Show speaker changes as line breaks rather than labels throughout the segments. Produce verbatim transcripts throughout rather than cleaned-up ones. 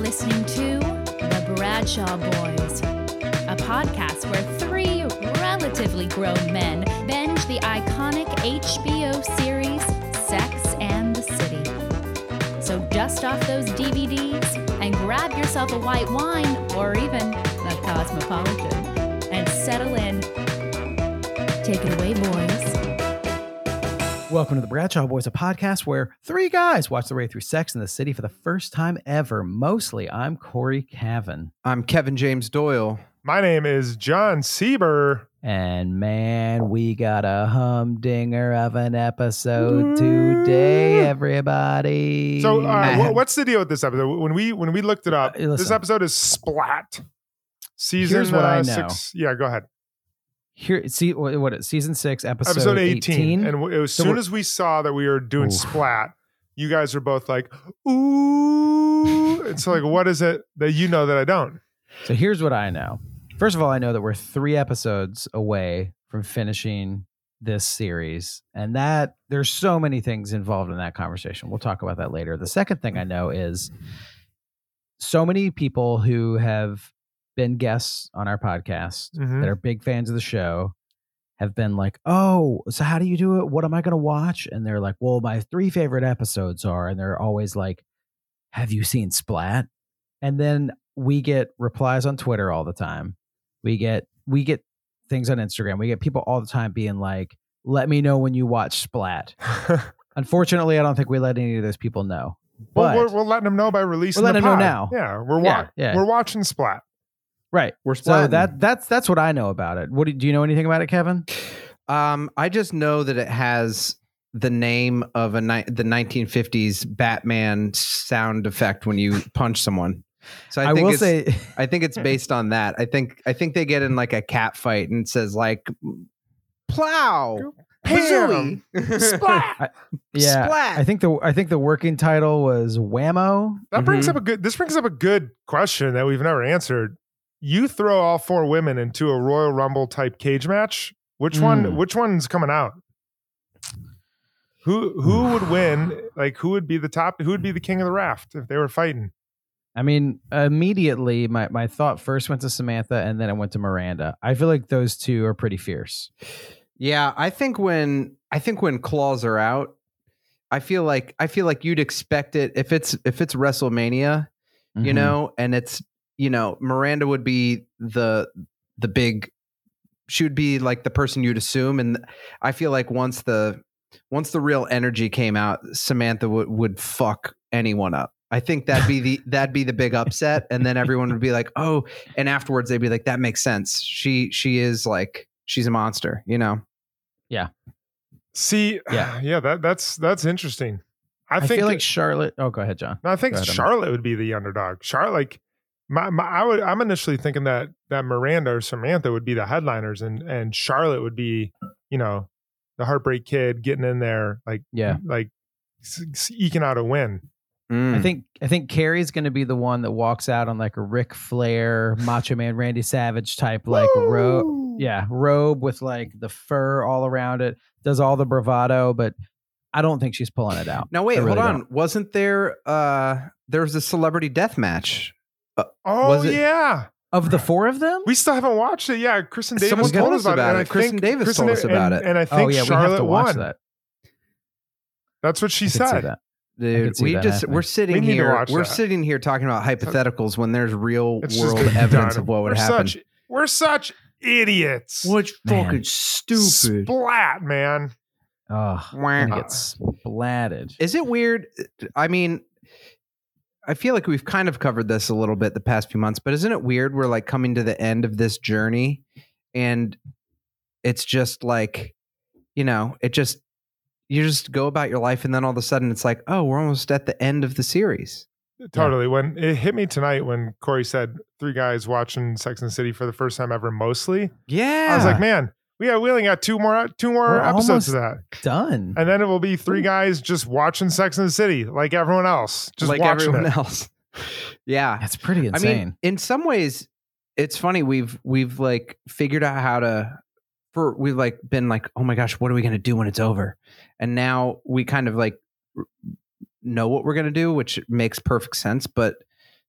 listening to The Bradshaw Boys, a podcast where three relatively grown men binge the iconic H B O series Sex and the City. So dust off those D V Ds and grab yourself a white wine or even a Cosmopolitan and settle in. Take it away, boys.
Welcome to the Bradshaw Boys, a podcast where three guys watch their way through Sex and the City for the first time ever. Mostly, I'm Corey Cavan.
I'm Kevin James Doyle.
My name is John Sieber.
And man, we got a humdinger of an episode today, everybody.
So, uh, what, what's the deal with this episode? When we when we looked it up,
Uh, listen.
this episode is Splat. Season
Here's what
uh,
I know.
six. Yeah, go ahead.
Here, see what, what is season six, episode,
Episode eighteen.
eighteen.
And w- as
So
soon
we're-
as we saw that we were doing
Oof.
Splat, you guys are both like, ooh. And so, like, what is it that you know that I don't?
So here's what I know. First of all, I know that we're three episodes away from finishing this series, and that there's so many things involved in that conversation. We'll talk about that later. The second thing I know is so many people who have been guests on our podcast
Mhm.
that are big fans of the show have been like, oh, so how do you do it? What am I going to watch? And they're like, well, my three favorite episodes are, and they're always like, have you seen Splat? And then we get replies on Twitter all the time. We get we get things on Instagram. We get people all the time being like, let me know when you watch Splat. Unfortunately, I don't think we let any of those people know. But
well, we're, we're letting them know by releasing
We're
the
letting them know
pod.
now.
Yeah, we're, wa-
Yeah, yeah.
we're watching Splat.
right.
We're
So
splatting.
that that's that's what I know about it. What do, do you know anything about it, Kevin?
Um, I just know that it has the name of a ni- the nineteen fifties Batman sound effect when you punch someone. So I,
I
think
will
it's,
say
I think it's based on that. I think I think they get in like a cat fight and it says like plow,
Bam!
pazooey,
Splat.
yeah,
Splat.
I think the I think the working title was Whammo.
That brings
Mhm.
up a good. This brings up a good question that we've never answered. You throw all four women into a Royal Rumble type cage match. Which one?
Mm.
Which one's coming out? Who who would win? Like who would be the top? Who would be the king of the raft if they were fighting?
I mean, immediately my, my thought first went to Samantha and then it went to Miranda. I feel like those two are pretty fierce.
Yeah, I think when I think when claws are out, I feel like I feel like you'd expect it if it's if it's WrestleMania, you
Mhm.
know, and it's you know Miranda would be the the big, she would be like the person you'd assume, and I feel like once the once the real energy came out, Samantha would would fuck anyone up. I think that'd be the that'd be the big upset, and then everyone would be like, oh, and afterwards they'd be like, that makes sense. She she is like she's a monster, you know.
See,
Yeah.
yeah, yeah. That that's that's interesting. I,
I,
think
feel like
that-
Charlotte. Oh, go ahead, John.
no, I think
Go ahead, Emma.
Charlotte would be the underdog. Charlotte, like my, my I would. I'm initially thinking that that Miranda or Samantha would be the headliners, and and Charlotte would be, you know, the Heartbreak Kid getting in there, like
Yeah.
like s- s- eking out a win.
Mm.
I think I think Carrie's going to be the one that walks out on like a Ric Flair, Macho Man, Randy Savage type like robe.
Woo!
Yeah, robe with like the fur all around it. Does all the bravado, but I don't think she's pulling it out.
Now wait,
I really
hold on.
don't.
Wasn't there uh there was a celebrity death match?
Oh
Was it-
yeah,
Of the four of them?
we still haven't watched it. Yeah, Kristen Davis
Someone
told
told
us
us
about,
about
it. and
it.
I
Kristen
think
Davis
Kristen
told us
Da-
about
and,
it.
And I think
Oh yeah, we
Charlotte
have to watch
won.
that.
That's what she
I could see
said.
that. I
Dude,
could see
we
that
just
happening.
we're sitting
We need to
here
watch
we're
that.
sitting here talking about hypotheticals when there's real
It's just
world
been
evidence
done.
of what would
we're
happen.
Such, we're such idiots.
Which
Man.
fucking stupid.
Splat, man.
Oh,
Wah.
gonna get splatted.
Is it weird? I mean, I feel like we've kind of covered this a little bit the past few months, but isn't it weird we're like coming to the end of this journey and it's just like, you know, it just, you just go about your life and then all of a sudden it's like, oh, we're almost at the end of the series.
Totally. When it hit me tonight when Corey said three guys watching Sex and the City for the first time ever, mostly,
Yeah.
I was like, man, we got we only got two more two more
We're
episodes of
almost
that.
Done.
And then it will be three guys just watching Sex and the City like everyone else. Just
like
watching
everyone
it.
else. Yeah.
That's pretty
I
insane.
mean, in some ways, it's funny. We've we've like figured out how to. For we've like been like, oh my gosh, what are we gonna do when it's over? And now we kind of like r- know what we're gonna do, which makes perfect sense. But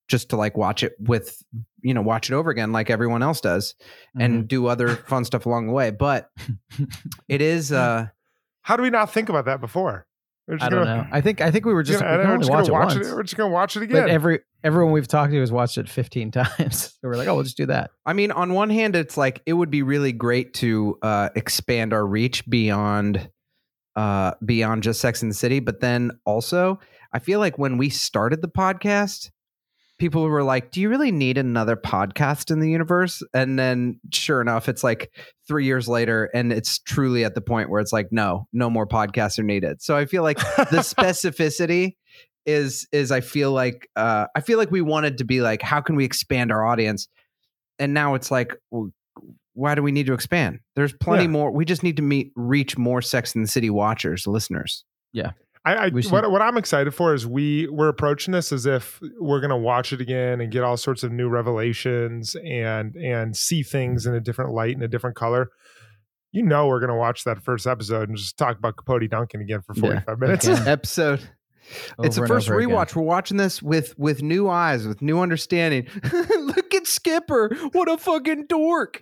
just to like watch it with, you know, watch it over again like everyone else does
Mm-hmm.
and do other fun stuff along the way. But it is, uh,
How do we not think about that before? We're just
I don't
gonna-
know. I think I think we were just
Yeah,
we
and
can
we're
only
just
watch
gonna
it
watch
once.
it. We're just gonna watch it again.
But every everyone we've talked to has watched it fifteen times. So we're like, oh, we'll just do that.
I mean, on one hand, it's like it would be really great to uh, expand our reach beyond uh, beyond just Sex and the City. But then also, I feel like when we started the podcast, people were like, do you really need another podcast in the universe? And then sure enough, it's like three years later and it's truly at the point where it's like, no, no more podcasts are needed. So I feel like the specificity is, is I feel like, uh, I feel like we wanted to be like, how can we expand our audience? And now it's like, well, why do we need to expand? There's plenty
Yeah.
more. We just need to meet, reach more Sex and the City watchers, listeners.
I, I
We should-
what, what I'm excited for is we we're approaching this as if we're gonna watch it again and get all sorts of new revelations and and see things in a different light and a different color. You know, we're gonna watch that first episode and just talk about Capote Duncan again for
Yeah,
forty-five minutes.
again.
Episode. It's the
Over and
first
over again.
rewatch. We're watching this with with new eyes, with new understanding. Look at Skipper. What a fucking dork.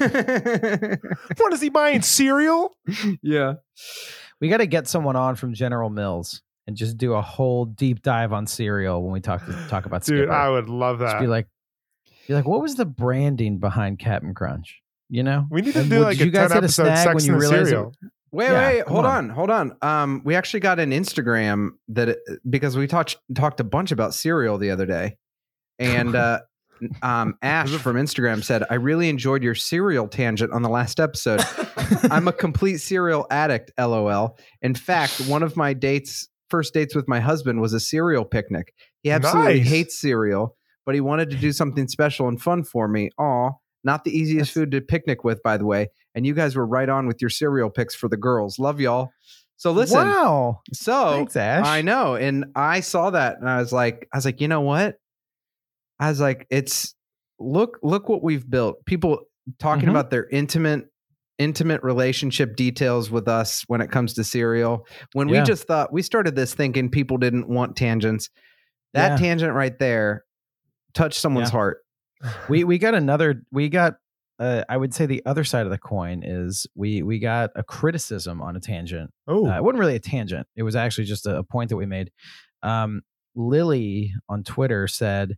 What is he buying cereal?
yeah.
We got to get someone on from General Mills and just do a whole deep dive on cereal when we talk to talk about
Dude,
Skipper.
I would love
Just
that.
be like, be like, what was the branding behind Captain Crunch? You know,
we need to
And
do
would
like
you
a
guys
ten
hit a
episode
snag
Sex
when you
and the
realize it-
Cereal.
Wait,
Yeah,
wait,
come
hold
on.
on. hold on. Um, we actually got an Instagram that because we talked talked a bunch about cereal the other day, and uh, um, Ash from Instagram said, "I really enjoyed your cereal tangent on the last episode. I'm a complete cereal addict. LOL. In fact, one of my dates, first dates with my husband, was a cereal picnic. He absolutely
Nice.
hates cereal, but he wanted to do something special and fun for me. Aw, not the easiest food to picnic with, by the way. And you guys were right on with your cereal picks for the girls. Love y'all. So listen,
wow,
so
thanks, Ash.
I know, and I saw that, and I was like, I was like, you know what? I was like, it's look, look what we've built. People talking
Mhm.
about their intimate, intimate relationship details with us when it comes to cereal. When
Yeah.
we just thought we started this thinking people didn't want tangents. That
Yeah.
tangent right there touched someone's
Yeah.
heart.
we we got another. We got. Uh, I would say the other side of the coin is we we got a criticism on a tangent.
Oh,
Uh, it wasn't really a tangent. It was actually just a, a point that we made. Um, Lily on Twitter said,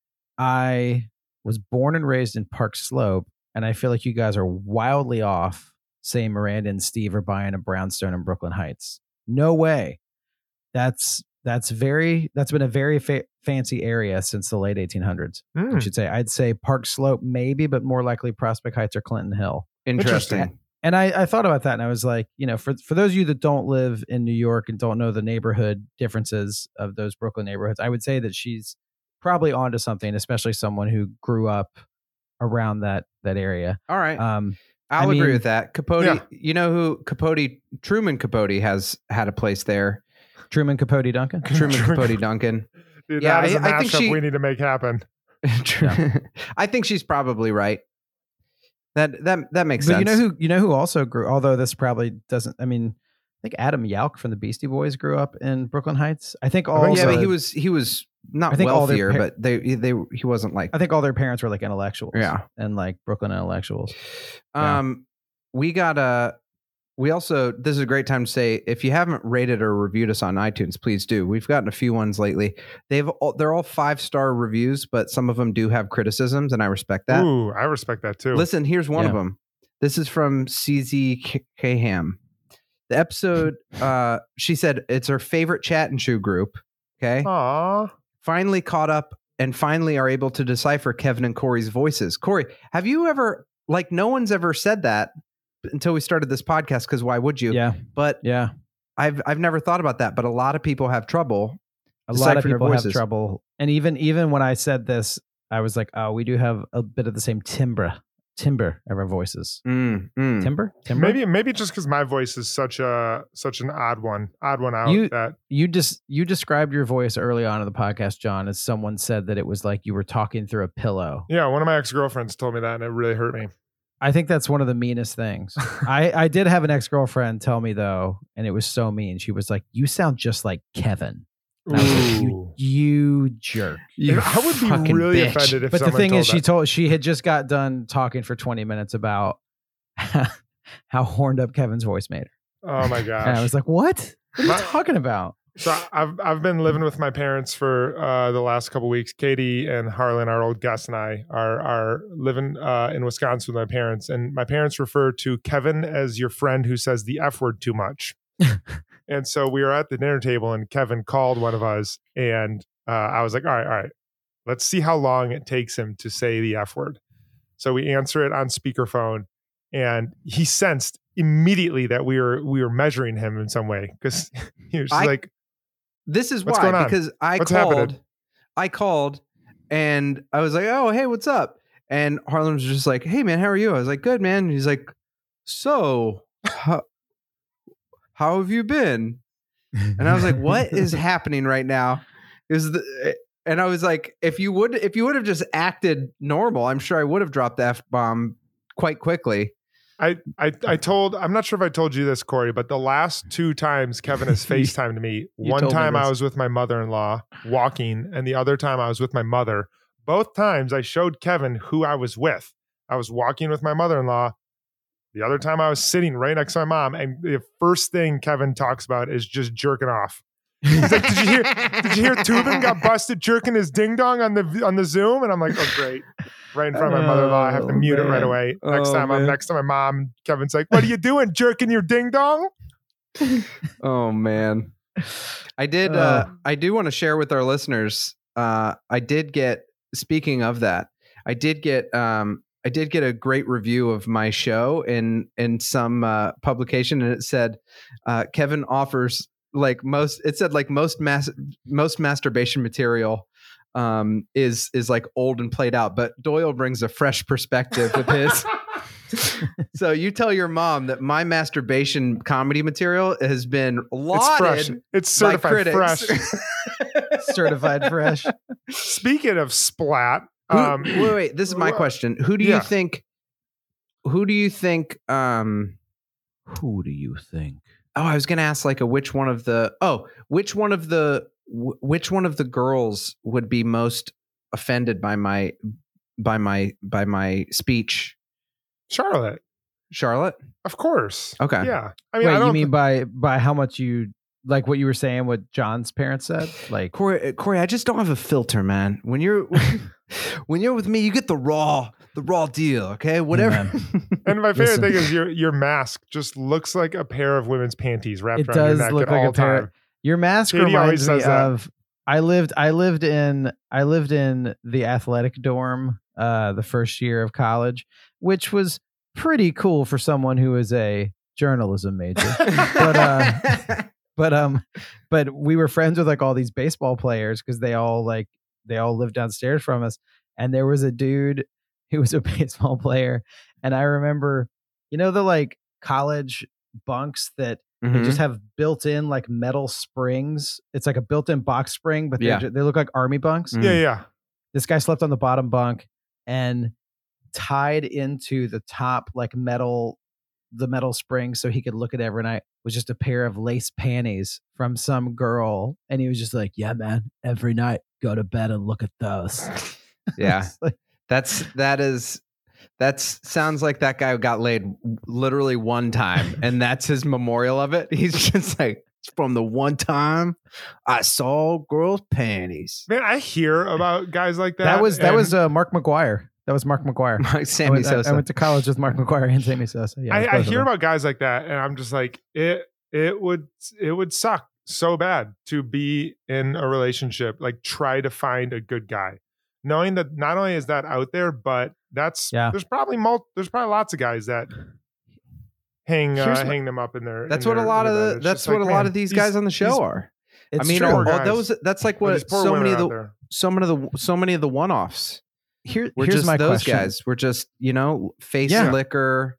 I was born and raised in Park Slope, and I feel like you guys are wildly off saying Miranda and Steve are buying a brownstone in Brooklyn Heights. No way. That's that's very that's been a very fa- fancy area since the late eighteen hundreds.
mm.
I should say. I'd say Park Slope maybe, but more likely Prospect Heights or Clinton Hill.
Interesting.
Interesting.
And I, I thought about that, and I was like, you know, for for those of you that don't live in New York and don't know the neighborhood differences of those Brooklyn neighborhoods, I would say that she's probably onto something, especially someone who grew up around that that area.
All right.
Um,
I'll
I
agree
mean-
with that. Capote,
Yeah.
you know who Capote, Truman Capote has had a place there.
Truman Capote Duncan.
Truman
Truman-
Capote Duncan.
Dude,
Yeah,
that is a
I- I think
mashup
she-
we need to make happen.
I think she's probably right. That that that makes
But
sense.
you know who you know who also grew. Although this probably doesn't. I mean, I think Adam Yauch from the Beastie Boys grew up in Brooklyn Heights. I think all.
think
yeah,
the-
but he was he was not
I think all their
wealthier,
par-
but they they he wasn't like
I think all their parents were like intellectuals.
Yeah.
and like Brooklyn intellectuals. Yeah.
um we got a we also this is a great time to say if you haven't rated or reviewed us on iTunes, please do. We've gotten a few ones lately. They've all, they're all five star reviews, but some of them do have criticisms, and I respect that.
Ooh, I respect that too.
Listen, here's one of
Yeah.
them. This is from C Z K Ham. The episode, uh, she said it's her favorite chat and chew group. Okay.
Aw.
Finally caught up and finally are able to decipher Kevin and Corey's voices. Corey, have you ever, like, no one's ever said that until we started this podcast, because why would you?
Yeah,
But
yeah.
I've I've never thought about that. But a lot of people have trouble.
A lot of
deciphering their
people have
voices.
trouble, and even even when I said this, I was like, "Oh, we do have a bit of the same timbre, timbre of our voices.
Mm, mm.
Timbre, timbre.
Maybe maybe just because my voice is such a such an odd one, odd one out.
You-
that
you just you described your voice early on in the podcast, John, as someone said that it was like you were talking through a pillow.
yeah, one of my ex girlfriends told me that, and it really hurt me.
I think that's one of the meanest things. I I did have an ex girlfriend tell me though, and it was so mean. She was like, "You sound just like Kevin." And I was like, you,
Ooh.
you jerk.
You
I would be
fucking
really
bitch.
offended if
But the
someone
thing
told
is, she
that.
told she had just got done talking for twenty minutes about how horned up Kevin's voice made her.
Oh my gosh.
And I was like, what? What are you
My-
talking about?
So I've I've been living with my parents for uh, the last couple weeks. Katie and Harlan, our old guest, and I are are living uh, in Wisconsin with my parents. And my parents refer to Kevin as your friend who says the F word too much. And so we were at the dinner table, and Kevin called one of us, and uh, I was like, "All right, all right, let's see how long it takes him to say the F word." So we answer it on speakerphone, and he sensed immediately that we were we were measuring him in some way because he was just
I-
like.
This is
What's
why,
going on?
because I
What's
called,
happening?
I called and I was like, oh, hey, what's up? And Harlan was just like, hey, man, how are you? I was like, good, man. And he's like, so how, how have you been? And I was like, what is happening right now? Is the and I was like, if you would, if you would have just acted normal, I'm sure I would have dropped the F bomb quite quickly.
I, I I told I'm not sure if I told you this, Corey, but the last two times Kevin has FaceTimed me,
You
one
told me
time I
this.
was with my mother-in-law walking, and the other time I was with my mother. Both times I showed Kevin who I was with. I was walking with my mother-in-law. The other time I was sitting right next to my mom, and the first thing Kevin talks about is just jerking off. He's like, "Did you hear? Did you hear Tubin got busted jerking his ding dong on the on the Zoom?" And I'm like, "Oh, great!" Right in front of my mother-in-law, I have to
Oh,
mute it right
man.
away. Next
Oh,
time I'm
man.
next to my mom, Kevin's like, "What are you doing, jerking your ding dong?"
Oh man. I did uh
Oh.
I do want to share with our listeners. Uh I did get speaking of that, I did get um I did get a great review of my show in in some uh publication, and it said uh Kevin offers like most it said like most mass most masturbation material um is is like old and played out, but Doyle brings a fresh perspective with his. So you tell your mom that my masturbation comedy material has been
It's fresh.
lauded
It's
by
certified
critics.
fresh.
Certified fresh.
Speaking of splat,
Who-
um,
wait, wait. This is my
wha-
question. Who do
yeah.
you think? Who do you think? Um.
Who do you think?
Oh, I was gonna ask like a which one of the. Oh, which one of the wh- which one of the girls would be most offended by my by my by my speech?
Charlotte,
Charlotte.
of course.
Okay.
Yeah, I mean,
Wait,
I don't
you mean
thi-
by by how much you like what you were saying? What John's parents said? Like,
Corey, Corey, I just don't have a filter, man. When you're when you're with me, you get the raw, the raw deal. Okay, whatever.
And my favorite
Listen.
thing is your your mask just looks like a pair of women's panties wrapped
It
around your
does
neck
look
at
like a
all
pair-
time.
your mask
Katie always
reminds me
says that.
of. I lived. I lived in. I lived in the athletic dorm uh, the first year of college, which was pretty cool for someone who is a journalism major. but uh, but um, but we were friends with like all these baseball players because they all like they all lived downstairs from us, and there was a dude who was a baseball player, and I remember, you know, the like college bunks that they
Mhm.
just have built-in like metal springs. It's like a built-in box spring, but
Yeah.
they're ju- they look like army bunks.
Mm.
Yeah, yeah.
This guy slept on the bottom bunk, and tied into the top like metal, the metal spring, so he could look at it every night, was just a pair of lace panties from some girl, and he was just like, "Yeah, man, every night go to bed and look at those."
Yeah.
It's like,
That's that is that's sounds like that guy got laid literally one time, and that's his memorial of it. He's just like, from the one time I saw girls' panties.
Man, I hear about guys like that.
that was that
and
was uh, Mark McGuire. That was Mark McGuire.
Like
I
Sammy
went, I- I
Sosa.
went to college with Mark McGuire and Sammy Sosa. Yeah, it was
I, I
both of
hear
them.
about guys like that, and I'm just like, it it would it would suck so bad to be in a relationship, like try to find a good guy, knowing that not only is that out there, but that's
Yeah.
there's probably mul- there's probably lots of guys that hang uh,
Here's my-
hang them up in their.
That's
in
what a
their-
lot
in
of
their
the,
bed. It's
that's
just
what
like,
a lot
man,
of these
these-
guys on the show
these-
are.
It's
I mean,
true.
all,
Poor
all
guys.
those that's like
Or
what
these poor
so
women
many of
out
the
there.
so many of the so many of the one-offs.
Here,
We're
here's
just
my
those
question.
guys. We're just, you know, face
Yeah.
liquor.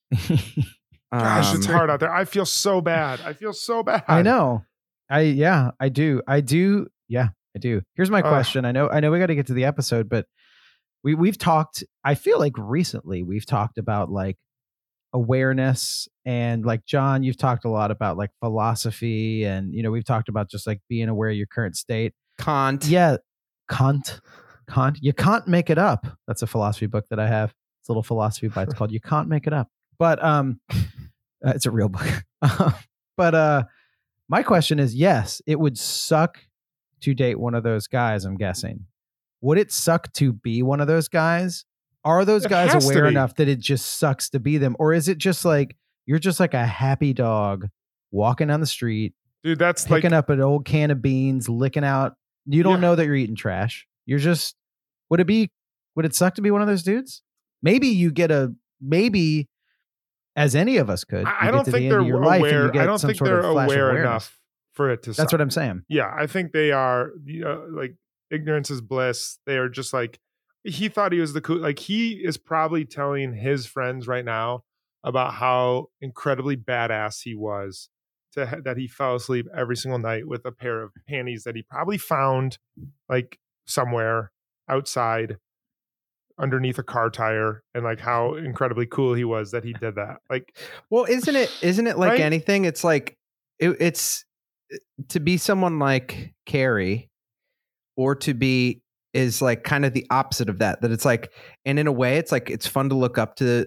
Gosh, it's
um,
hard out there. I feel so bad. I feel so bad.
I know. I yeah, I do. I do. Yeah, I do. Here's my
Ugh.
question. I know I know we got to get to the episode, but we we've talked, I feel like recently we've talked about like awareness and like John, you've talked a lot about like philosophy and, you know, we've talked about just like being aware of your current state.
Kant.
Yeah. Kant. Kant. You can't make it up. That's a philosophy book that I have. It's a little philosophy bite. It's called You Can't Make It Up. But um, uh, it's a real book. but uh, my question is, yes, it would suck to date one of those guys, I'm guessing. Would it suck to be one of those guys? Are those
It
guys
has to
aware
be.
enough that it just sucks to be them? Or is it just like, you're just like a happy dog walking down the street,
Dude, that's
picking
like
up an old can of beans, licking out. You don't
Yeah.
know that you're eating trash. You're just, would it be, would it suck to be one of those dudes? Maybe you get a, maybe as any of us could.
I,
you
I
get
don't
to the
think
end
they're
of your life and you
aware.
get
I don't
some
think
sort
they're
of flash of
aware
awareness.
enough for it to
That's
suck.
what I'm saying.
Yeah, I think they are uh, like ignorance is bliss. They are just like he thought he was the cool. Like he is probably telling his friends right now about how incredibly badass he was to ha- that he fell asleep every single night with a pair of panties that he probably found like somewhere outside underneath a car tire, and like how incredibly cool he was that he did that. Like,
Well, isn't it? Isn't it like
Right?
anything? It's like it, it's to be someone like Carrie, or to be is like kind of the opposite of that. That it's like, and in a way, it's like it's fun to look up to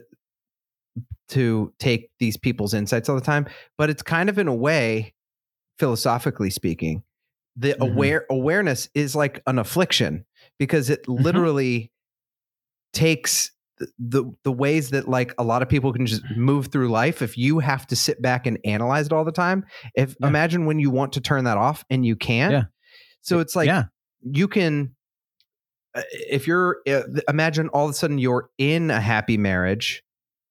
to take these people's insights all the time. But it's kind of in a way, philosophically speaking, the
Mhm.
aware awareness is like an affliction because it
Mm-hmm.
literally takes the the ways that like a lot of people can just move through life. If you have to sit back and analyze it all the time, if
Yeah.
imagine when you want to turn that off and you can't.
Yeah.
So it's like
yeah.
you can uh, if you're uh, imagine all of a sudden you're in a happy marriage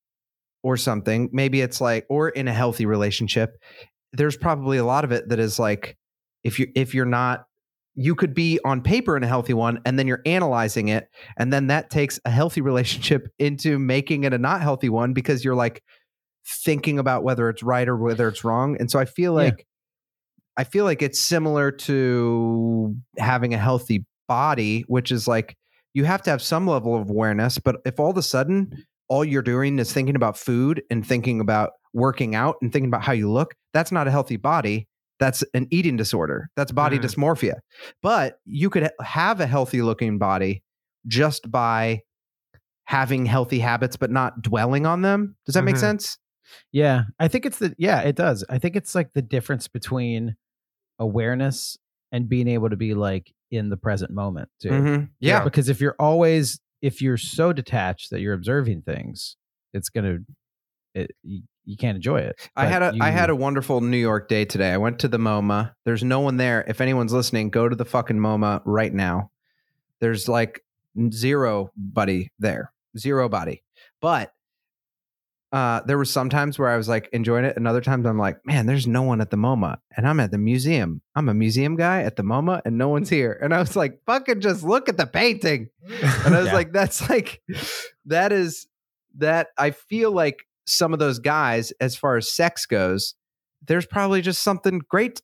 or something, maybe it's like, or in a healthy relationship, there's probably a lot of it that is like, if you if you're not, you could be on paper in a healthy one, and then you're analyzing it, and then that takes a healthy relationship into making it a not healthy one because you're like thinking about whether it's right or whether it's wrong. And so I feel
Yeah.
like I feel like it's similar to having a healthy body, which is like you have to have some level of awareness. But if all of a sudden all you're doing is thinking about food and thinking about working out and thinking about how you look, that's not a healthy body. That's an eating disorder. That's body
Mm.
dysmorphia. But you could ha- have a healthy looking body just by having healthy habits, but not dwelling on them. Does that make
Mhm.
sense?
Yeah, I think it's the yeah, it does. I think it's like the difference between awareness and being able to be like in the present moment too.
Mhm. Yeah.
Because if you're always if you're so detached that you're observing things, it's gonna it you, you can't enjoy it.
I
But
had a I
you-
had a wonderful New York day today. I went to the MoMA. There's no one there. If anyone's listening, go to the fucking MoMA right now. There's like zero buddy there. Zero body. But uh, there were some times where I was like enjoying it, and other times I'm like, man, there's no one at the MoMA, and I'm at the museum. I'm a museum guy at the MoMA, and no one's here. And I was like, fucking just look at the painting. And I was
Yeah.
like, that's like, that is that. I feel like some of those guys, as far as sex goes, there's probably just something great,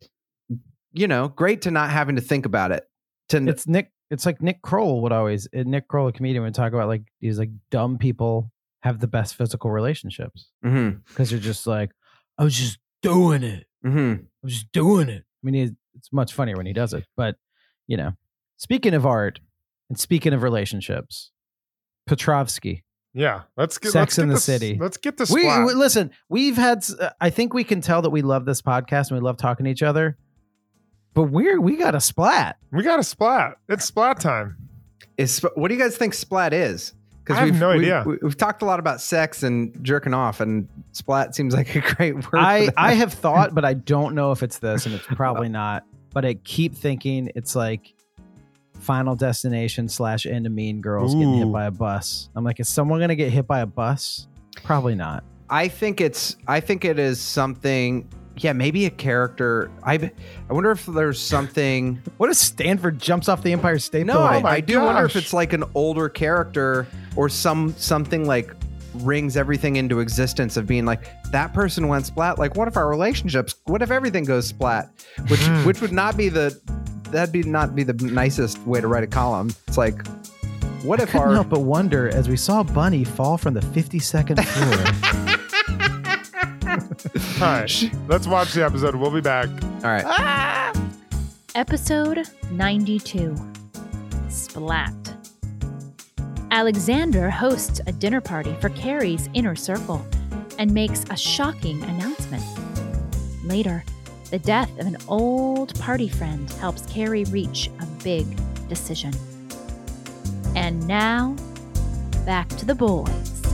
you know, great to not having to think about it. To
it's Nick it's like Nick Kroll would always uh, Nick Kroll, a comedian, would talk about like these like dumb people have the best physical relationships
Mhm,
because they're just like, I was just doing it.
mhm.
I was just doing it. I mean, he, it's much funnier when he does it. But, you know, speaking of art and speaking of relationships, Petrovsky.
Yeah, let's get
Sex
let's
in
get
the
this-
City.
Let's get this.
We, we listen, we've had, s- uh, I think we can tell that we love this podcast and we love talking to each other. But we're, we got a splat.
we got a splat. It's splat time.
Is what do you guys think splat is?
I have
we've,
no
we've,
idea.
We've, we've talked a lot about sex and jerking off, and splat seems like a great word. for
I,
that.
I have thought, but I don't know if it's this, and it's probably not. But I keep thinking it's like Final Destination slash End of Mean Girls getting hit
Ooh.
by a bus. I'm like, is someone gonna get hit by a bus? Probably not.
I think it's. I think it is something. Yeah, maybe a character. I. I wonder if there's something.
What if Stanford jumps off the Empire State
No,
Building?
I,
my
I do wonder if
gosh.
it's like an older character or some something like rings everything into existence of being like that person went splat. Like, what if our relationships? What if everything goes splat? Which
Hmm.
which would not be the that'd be not be the nicest way to write a column. It's like What if
Couldn't
our
help but wonder as we saw Bunny fall from the fifty-second floor.
All right, let's watch the episode. We'll be back.
all right?
Episode ninety-two Splat. Alexander hosts a dinner party for Carrie's inner circle and makes a shocking announcement. Later, the death of an old party friend helps Carrie reach a big decision. And now, back to the boys.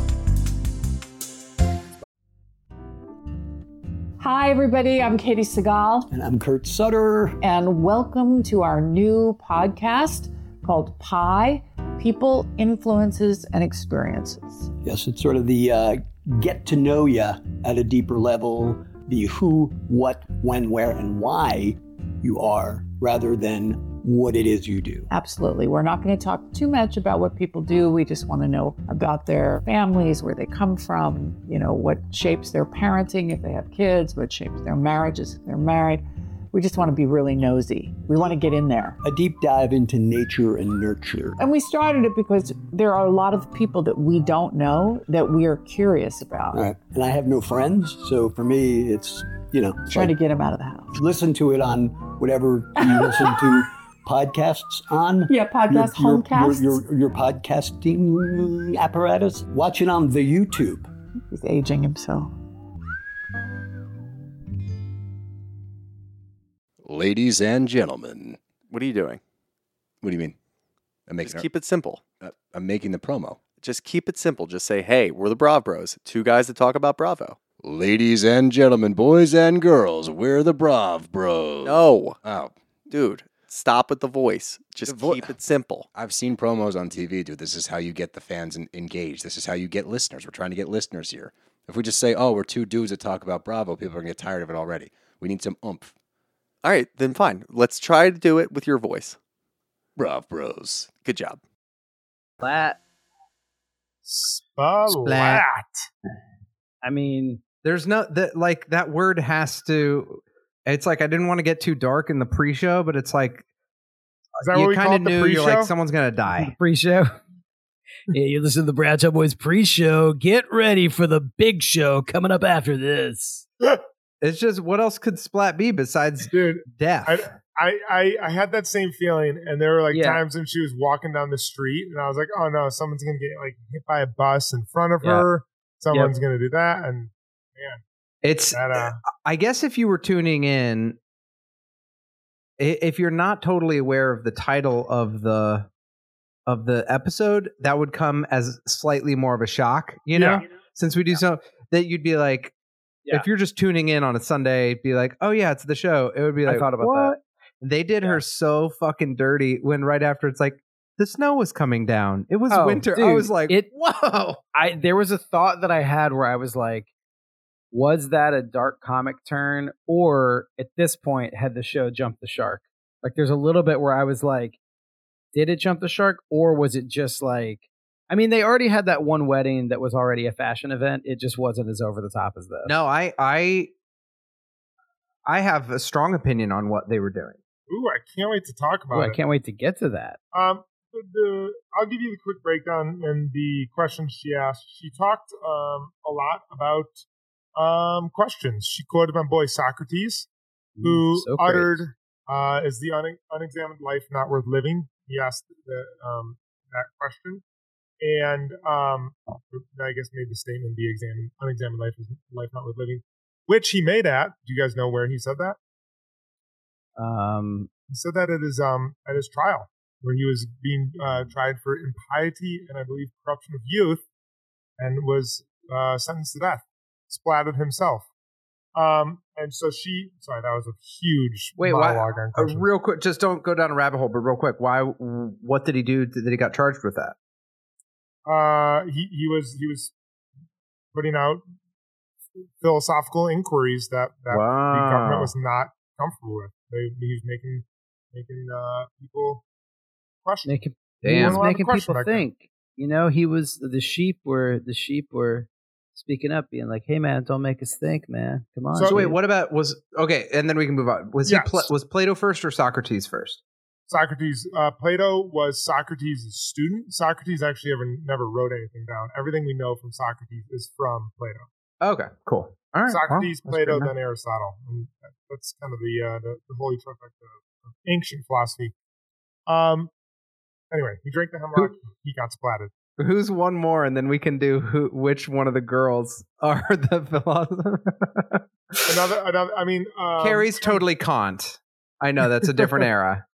Hi, everybody. I'm Katie Segal,
And I'm Kurt Sutter.
and welcome to our new podcast called Pi People, Influences, and Experiences.
Yes, it's sort of the uh, get to know you at a deeper level, the who, what, when, where, and why you are, rather than what it is you do.
Absolutely. We're not going to talk too much about what people do. We just want to know about their families, where they come from, you know, what shapes their parenting if they have kids, what shapes their marriages if they're married. We just want to be really nosy. We want to get in there.
A deep dive into nature and nurture.
And we started it because there are a lot of people that we don't know that we are curious about.
All right. And I have no friends, so for me, it's, you know, it's
Try
like,
to get them out of the house.
listen to it on whatever you listen to podcasts on.
Yeah, podcast,
your,
homecasts.
Your, your, your podcasting apparatus. Watch it on the YouTube.
He's aging himself.
Ladies and gentlemen,
What are you doing?
what do you mean? I'm making.
Just keep it simple.
uh, I'm making the promo.
Just keep it simple. Just say, hey, we're the Brav Bros. Two guys that talk about Bravo.
Ladies and gentlemen, boys and girls, we're the Brav Bros.
No,
Oh,
dude, stop with the voice. Just
The vo-
keep it simple.
I've seen promos on T V, dude. This is how you get the fans en- engaged. This is how you get listeners. We're trying to get listeners here. If we just say, oh, we're two dudes that talk about Bravo, people are going to get tired of it already. We need some oomph.
All right, then fine. Let's try to do it with your voice.
Brav Bros.
Good job.
Splat.
Splat.
Splat.
I mean,
There's no that like that word has to. It's like I didn't want to get too dark in the pre-show, but it's like
Is that what
you
we call
kind
it,
of
the
knew you're
pre-show?
like someone's gonna die.
pre-show. Yeah, you listen to the Bradshaw Boys pre-show. Get ready for the big show coming up after this.
It's just what else could Splat be besides
Dude,
death?
I, I, I, I had that same feeling, and there were like
Yeah.
times when she was walking down the street, and I was like, "Oh no, someone's gonna get like hit by a bus in front of
Yeah.
her. Someone's gonna do that." And
it's
that, uh,
I guess if you were tuning in, i- if you're not totally aware of the title of the of the episode, that would come as slightly more of a shock, you know,
Yeah.
since we do so that you'd be like,
Yeah.
if you're just tuning in on a Sunday, be like, oh yeah, it's the show. It would be
I
like,
thought about
what? They did her so fucking dirty when right after it's like the snow was coming down. It was
Oh,
winter. I
dude,
was like,
it-
whoa.
I there was a thought that I had where I was like, was that a dark comic turn, or at this point had the show jumped the shark? Like, there's a little bit where I was like, did it jump the shark, or was it just like? I mean, they already had that one wedding that was already a fashion event. It just wasn't as over the top as this.
No, I I I have a strong opinion on what they were doing.
ooh, I can't wait to talk about
Ooh,
it.
I can't wait to get to that.
Um, the, the, I'll give you the quick breakdown and the questions she asked. She talked um, a lot about um, questions. She quoted my boy Socrates, who
So great.
uttered, uh, "Is the un- unexamined life not worth living?" He asked the, um, that question, and um, I guess made the statement, "The examined, unexamined life is life not worth living," which he made at. Do you guys know where he said that?
Um,
He said that at his um at his trial, where he was being uh, tried for impiety and I believe corruption of youth, and was uh, sentenced to death. Splatted himself. Um, and so she. Sorry, that was a huge
Wait, why-
monologue on
Uh,
questions.
real quick, just don't go down a rabbit hole, but real quick, why? What did he do that he got charged with that?
Uh, he he was he was putting out philosophical inquiries that that the
Wow.
government was not comfortable with. They, he was making making uh, people question.
making,
Damn.
he was
Wasn't allowed to
making
question
people
back then.
think. You know, he was the sheep were the sheep were speaking up, being like, "Hey, man, don't make us think, man. Come on."
So
So wait,
dude."
what about was okay? And then we can move on. Was
Yes.
he Pla- was Plato first or Socrates first?
Socrates, uh, Plato was Socrates' student. Socrates actually ever never wrote anything down. Everything we know from Socrates is from Plato.
Okay, cool. All right.
Socrates,
well,
Plato, then Aristotle. And that's kind of the uh, the, the holy trifecta of ancient philosophy. Um. Anyway, he drank the hemlock. He got splatted.
Who's one more, and then we can do who, which one of the girls are the philosophers.
another, another. I mean, um,
Carrie's totally Kant. I know that's a different era.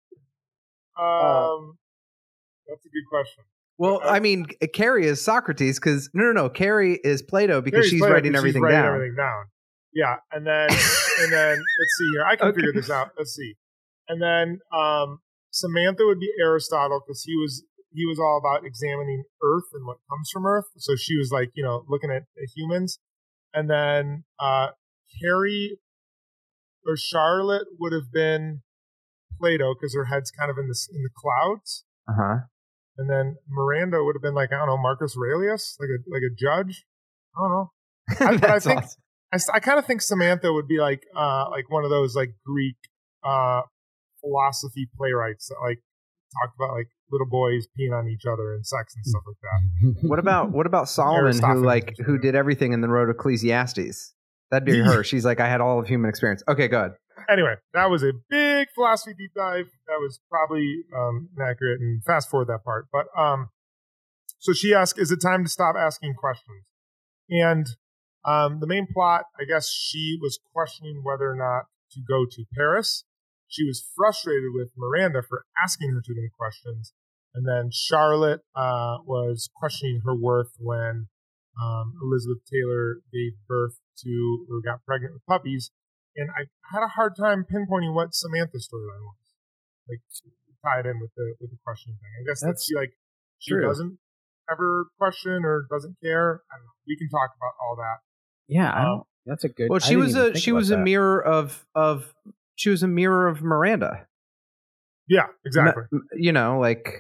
Um, that's a good question.
Well, I mean, Carrie is Socrates because no, no, no. Carrie is Plato because
Carrie's
she's
Plato
writing
because
everything
she's writing
down.
everything down. Yeah, and then and then let's see here. I can
Okay.
figure this out. Let's see. And then um, Samantha would be Aristotle because he was he was all about examining Earth and what comes from Earth. So she was like, you know, looking at, at humans. And then uh, Carrie or Charlotte would have been Plato because her head's kind of in the in the clouds.
Uh huh.
And then Miranda would have been like, I don't know, Marcus Aurelius, like a like a judge. I don't know. I, but I think
awesome.
I, I kind of think Samantha would be like uh like one of those like Greek uh philosophy playwrights that like talked about like little boys peeing on each other and sex and stuff like that.
What about what about Solomon, who
Aristophanes
like
or
who
something.
did everything and then wrote Ecclesiastes? That'd be her. She's like, I had all of human experience. Okay, good.
Anyway, that was a big philosophy deep dive. That was probably um, inaccurate, and fast forward that part. But um, so she asked, "Is it time to stop asking questions?" And um, the main plot, I guess, she was questioning whether or not to go to Paris. She was frustrated with Miranda for asking her too many questions, and then Charlotte uh, was questioning her worth when um, Elizabeth Taylor gave birth to or got pregnant with puppies. And I had a hard time pinpointing what Samantha's storyline was, like tied in with the with the question thing. I guess that's she like she
true.
doesn't ever question or doesn't care. I don't know. We can talk about all that.
Yeah, I
Um,
don't, that's a good.
Well,
I
she
didn't
was
even
a
think
she
about
was a
that.
mirror of of she was a mirror of Miranda.
Yeah, exactly.
M- You know, like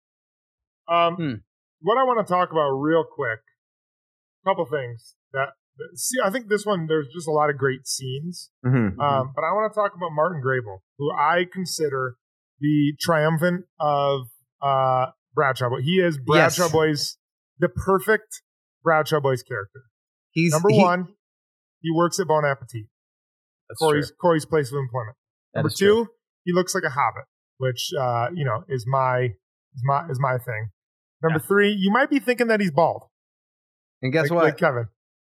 Um,
Hmm.
What I want to talk about real quick, a couple things that see. I think this one there's just a lot of great scenes.
mhm.
Um, but I want to talk about Martin Grable, who I consider the triumphant of uh, Bradshaw Boy. He is Bradshaw
Yes.
Boy's the perfect Bradshaw Boy's character.
he's
Number
he-
one, he works at Bon Appetit,
That's
Corey's
true.
Corey's place of employment.
That
Number
is
two,
true.
he looks like a hobbit, which uh, you know is my is my is my thing. Number
Yeah.
three, you might be thinking that he's bald.
And guess
like,
what?
like Kevin.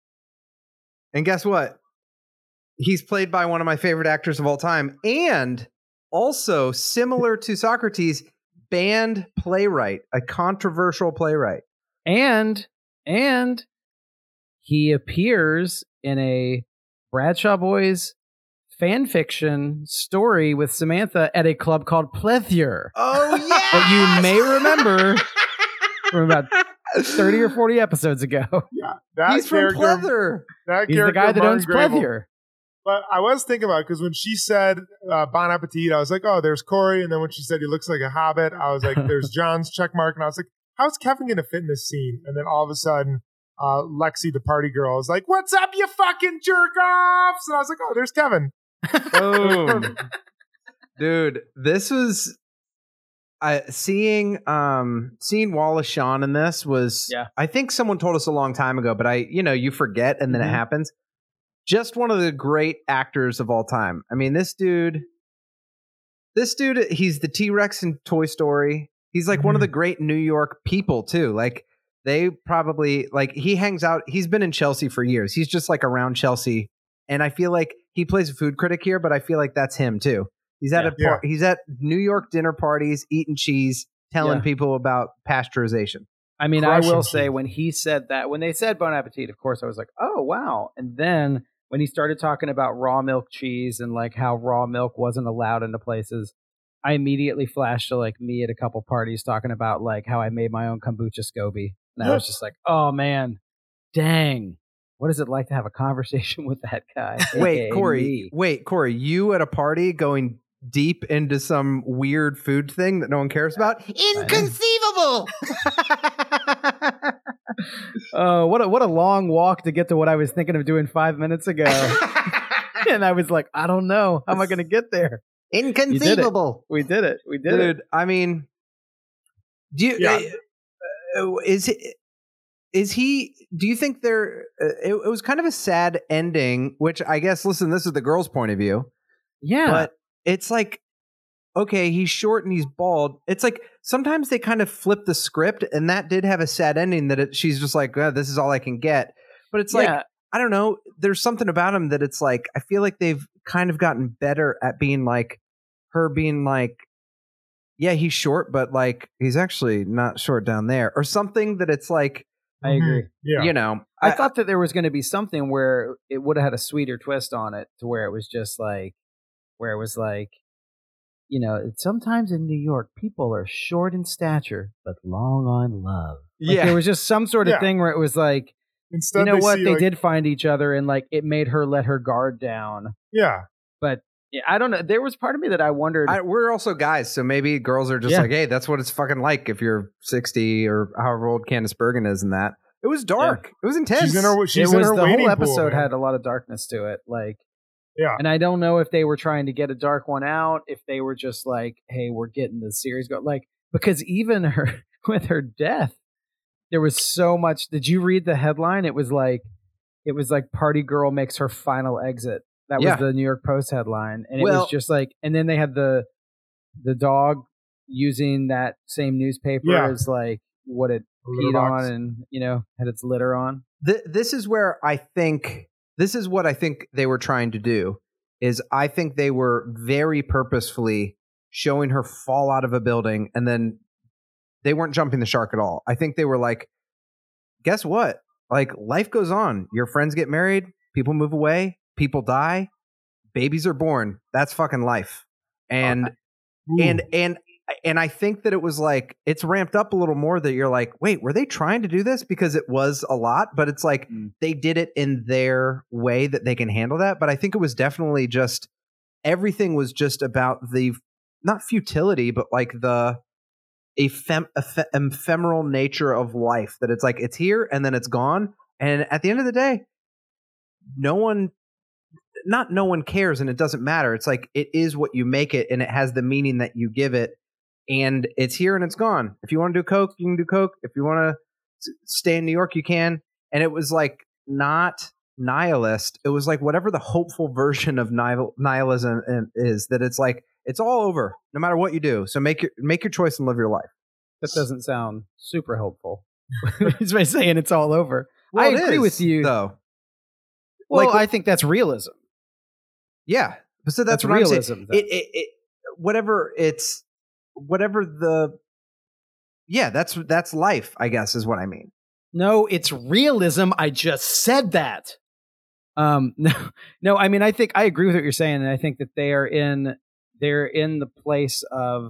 And guess what? He's played by one of my favorite actors of all time, and also similar to Socrates, banned playwright, a controversial playwright.
And and he appears in a Bradshaw Boys fan fiction story with Samantha at a club called Pleasure
Oh yeah,
that you may remember from about thirty or forty episodes ago.
Yeah, that
He's from
character.
Pleather.
That
He's the
character,
guy that
Martin
owns
Grable.
Pleasure.
But I was thinking about it because when she said uh, Bon Appetit, I was like, oh, there's Corey. And then when she said he looks like a hobbit, I was like, there's John's check mark. And I was like, how's Kevin going to fit in this scene? And then all of a sudden, uh, Lexi, the party girl, is like, what's up, you fucking jerk offs? And I was like, oh, there's Kevin.
Boom. Dude, this was I seeing um seeing Wallace Shawn in this was
Yeah.
I think someone told us a long time ago, but I you know, you forget and then
Mhm.
it happens. Just one of the great actors of all time. I mean, this dude this dude he's the T-Rex in Toy Story. He's like one of the great New York people too. Like they probably like he hangs out he's been in Chelsea for years. He's just like around Chelsea. And I feel like he plays a food critic here, but I feel like that's him too. He's at
Yeah.
a par- he's at New York dinner parties, eating cheese, telling
Yeah.
people about pasteurization.
I mean, I
Crushing
will say
cheese.
when he said that, when they said Bon Appetit, of course, I was like, oh, wow. And then when he started talking about raw milk cheese and like how raw milk wasn't allowed into places, I immediately flashed to like me at a couple parties talking about like how I made my own kombucha SCOBY. And I was just like, oh man, dang. What is it like to have a conversation with that guy?
Wait,
aka
Corey.
me?
Wait, Corey. You at a party going deep into some weird food thing that no one cares about? Inconceivable.
Oh, what a what a long walk to get to what I was thinking of doing five minutes ago. And I was like, I don't know. How am I going to get there?
Inconceivable.
We did it. We did
Dude,
it.
I mean, do you,
Yeah.
uh, is it, is he, do you think there, uh, it, it was kind of a sad ending, which I guess, listen, this is the girl's point of view,
Yeah.
but it's like, okay, he's short and he's bald. It's like sometimes they kind of flip the script, and that did have a sad ending that it, she's just like, oh, this is all I can get. But it's like,
Yeah.
I don't know. There's something about him that it's like, I feel like they've kind of gotten better at being like, her being like, yeah, he's short, but like, he's actually not short down there, or something that it's like,
I agree.
Yeah.
you know,
I, I thought that there was going to be something where it would have had a sweeter twist on it, to where it was just like, where it was like, you know, sometimes in New York, people are short in stature, but long on love. Like,
Yeah.
there was just some sort of
Yeah.
thing where it was like,
Instead,
you know
they
what?
see,
They
like-
did find each other, and like it made her let her guard down.
Yeah.
But yeah, I don't know. There was part of me that I wondered.
I, we're also guys, so maybe girls are just
Yeah.
like, hey, that's what it's fucking like if you're sixty or however old Candice Bergen is in that. It was dark. It was intense.
She's in her.
it
She's
was
in her
the
waiting
whole episode
pool, man.
had a lot of darkness to it. Like,
Yeah.
and I don't know if they were trying to get a dark one out, if they were just like, hey, we're getting the series going. Like, because even her with her death, there was so much. Did you read the headline? It was like, it was like Party Girl makes her final exit. That was
Yeah.
the New York Post headline, and it
Well-
was just like, and then they had the the dog using that same newspaper
Yeah.
as like what it
Litter
peed
box.
on, and you know had its litter on.
Th- this is where I think this is what I think they were trying to do is I think they were very purposefully showing her fall out of a building, and then they weren't jumping the shark at all. I think they were like, guess what? Like, life goes on. Your friends get married, people move away, people die, babies are born. That's fucking life. And and and and I think that it was like it's ramped up a little more that you're like, wait, were they trying to do this? Because it was a lot, but it's like
Mm.
they did it in their way that they can handle that. But I think it was definitely just everything was just about the not futility, but like the ephem- eph- ephemeral nature of life. That it's like it's here and then it's gone. And at the end of the day, no one not no one cares and it doesn't matter. It's like it is what you make it and it has the meaning that you give it, and it's here and it's gone. If you want to do coke, you can do coke. If you want to stay in New York, you can. And it was like not nihilist. It was like whatever the hopeful version of nihil- nihilism is, that it's like it's all over no matter what you do. So make your make your choice and live your life.
That doesn't sound super hopeful. It's by saying it's all over.
Well,
I
it
agree
is,
with you.
though.
Well,
Like-
I think that's realism.
Yeah, so that's,
That's
what
realism,
I'm saying.
though.
It, it, it, whatever it's, whatever the, yeah, that's that's life. I guess is what I mean.
No, it's realism. I just said that. Um, no, no. I mean, I think I agree with what you're saying, and I think that they are in they're in the place of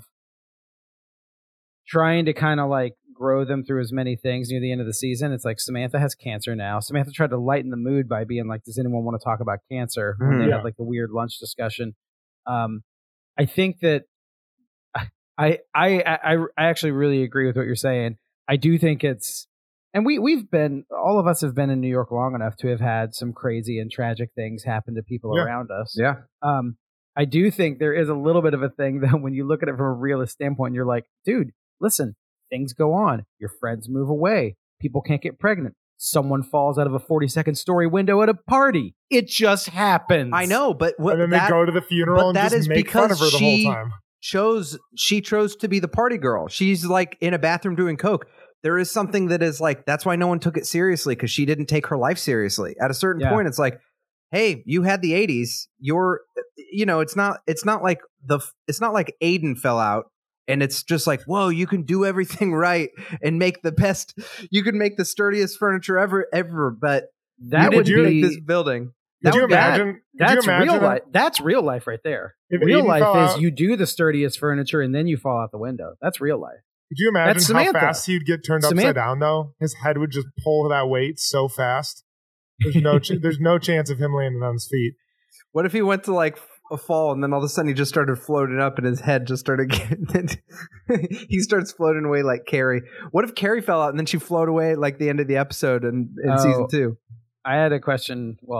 trying to kind of like grow them through as many things near the end of the season. It's like Samantha has cancer now. Samantha tried to lighten the mood by being like, "Does anyone want to talk about cancer?" When they
Mhm.
had like the weird lunch discussion. Um, I think that I, I I I actually really agree with what you're saying. I do think it's, and we we've been all of us have been in New York long enough to have had some crazy and tragic things happen to people
Yeah.
around us.
Yeah,
Um, I do think there is a little bit of a thing that when you look at it from a realist standpoint, you're like, dude, listen, things go on. Your friends move away. People can't get pregnant. Someone falls out of a forty-second story window at a party. It just happens.
I know, but what
and then
that
they go to the funeral
but
and
that
just
is
make fun of
because
her the
she-
whole time.
chose she chose to be the party girl. She's like in a bathroom doing coke. There is something that is like that's why no one took it seriously, because she didn't take her life seriously. At a certain
Yeah.
point, it's like, hey, you had the eighties. You're, you know, it's not it's not like the it's not like Aiden fell out. And it's just like, whoa, you can do everything right and make the best. You can make the sturdiest furniture ever, ever. But
That
you
would
didn't
be
make this building.
Could
That
you
would be-
imagine? could
That's
you imagine
real
that?
life. That's real life right there.
If
Real
Aiden
life
fell
is
out-
you do the sturdiest furniture and then you fall out the window. That's real life.
Could you imagine
That's
how
Samantha.
fast he'd get turned
Samantha.
upside down? Though his head would just pull that weight so fast. There's no, ch- there's no chance of him landing on his feet.
What if he went to like a fall and then all of a sudden he just started floating up and his head just started getting he starts floating away like Carrie. What if Carrie fell out and then she floated away like the end of the episode in, in
Oh.
season two?
I had a question. Well,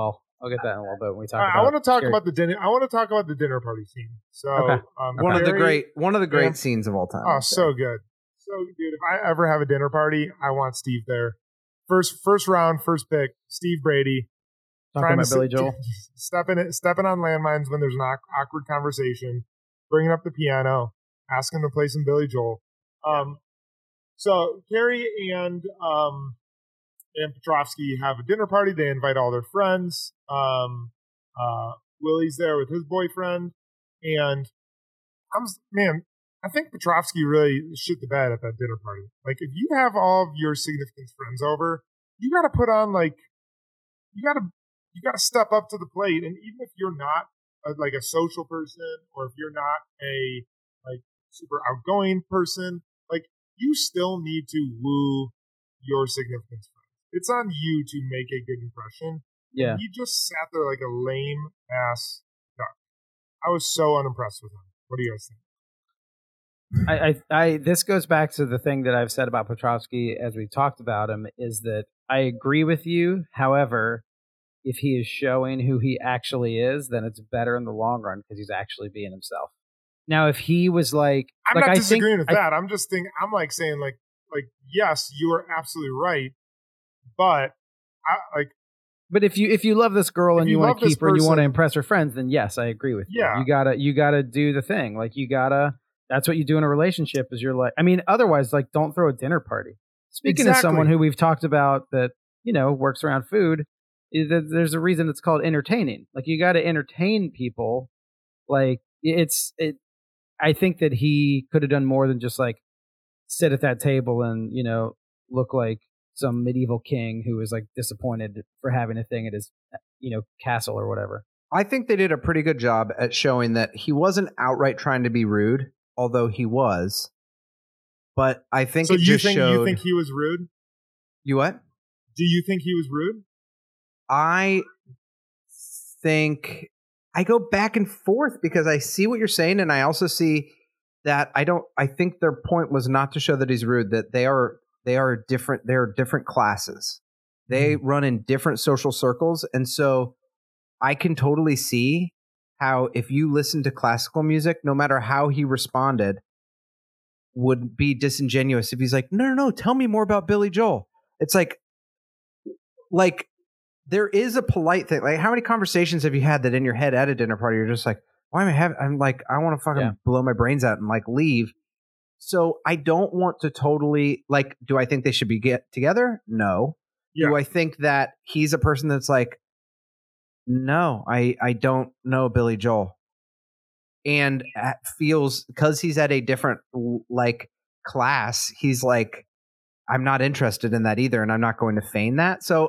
I'll get that in a little bit when we talk
I,
about.
I want to talk
scary-
about the dinner. I want to talk about the dinner party scene. So
Okay.
um,
One of the
Carrie-
great one of the great
Yeah.
scenes of all time.
Oh,
I'd say.
so good. So, dude, if I ever have a dinner party, I want Steve there. First, first round, first pick, Steve Brady.
Talking
trying
about
to
Billy
sit-
Joel.
stepping it, stepping on landmines when there's an awk- awkward conversation, bringing up the piano, asking to play some Billy Joel. Um, so Carrie and um, and Petrovsky have a dinner party. They invite all their friends. Um, uh, Willie's there with his boyfriend, and I'm s- man. I think Petrovsky really shit the bed at that dinner party. Like, if you have all of your significant friends over, you got to put on like, you got to you got to step up to the plate. And even if you're not a, like a social person, or if you're not a like super outgoing person, like you still need to woo your significant friends. It's on you to make a good impression.
Yeah.
He just sat there like a lame ass duck. I was so unimpressed with him. What do you guys think?
I, I, I, this goes back to the thing that I've said about Petrovsky as we talked about him, is that I agree with you. However, if he is showing who he actually is, then it's better in the long run because he's actually being himself. Now, if he was like,
I'm
like
not
I
disagreeing
think,
with
I-
that. I'm just thinking, I'm like saying like, like, yes, you are absolutely right. But I like,
But if you if you love this girl
If
and
you
you, want
love
to
this
keep her and you want to
person-
impress her friends, then yes, I agree with you.
Yeah.
You gotta you gotta do the thing. Like you gotta. That's what you do in a relationship. Is you're like. I mean, otherwise, like, don't throw a dinner party. Speaking
Exactly.
of someone who we've talked about that you know works around food, is that there's a reason it's called entertaining. Like you got to entertain people. Like it's it. I think that he could have done more than just like sit at that table and you know look like some medieval king who was like disappointed for having a thing at his you know castle or whatever.
I think they did a pretty good job at showing that he wasn't outright trying to be rude, although he was. But I think
so
it
you
just
think
showed.
you think he was rude?
You what?
Do you think he was rude?
I think I go back and forth because I see what you're saying, and I also see that I don't. I think their point was not to show that he's rude. That they are they are different. They are different classes. They
Mm-hmm.
run in different social circles, and so I can totally see how if you listen to classical music, no matter how he responded, would be disingenuous if he's like, no, no, no, tell me more about Billy Joel. It's like, like there is a polite thing. Like, how many conversations have you had that in your head at a dinner party, you're just like, why am I having, I'm like, I want to fucking
Yeah.
blow my brains out and like leave. So I don't want to totally like, do I think they should be get together? No.
Yeah.
Do I think that he's a person that's like, no, I, I don't know Billy Joel. And at- feels because he's at a different like class, he's like, I'm not interested in that either, and I'm not going to feign that. So,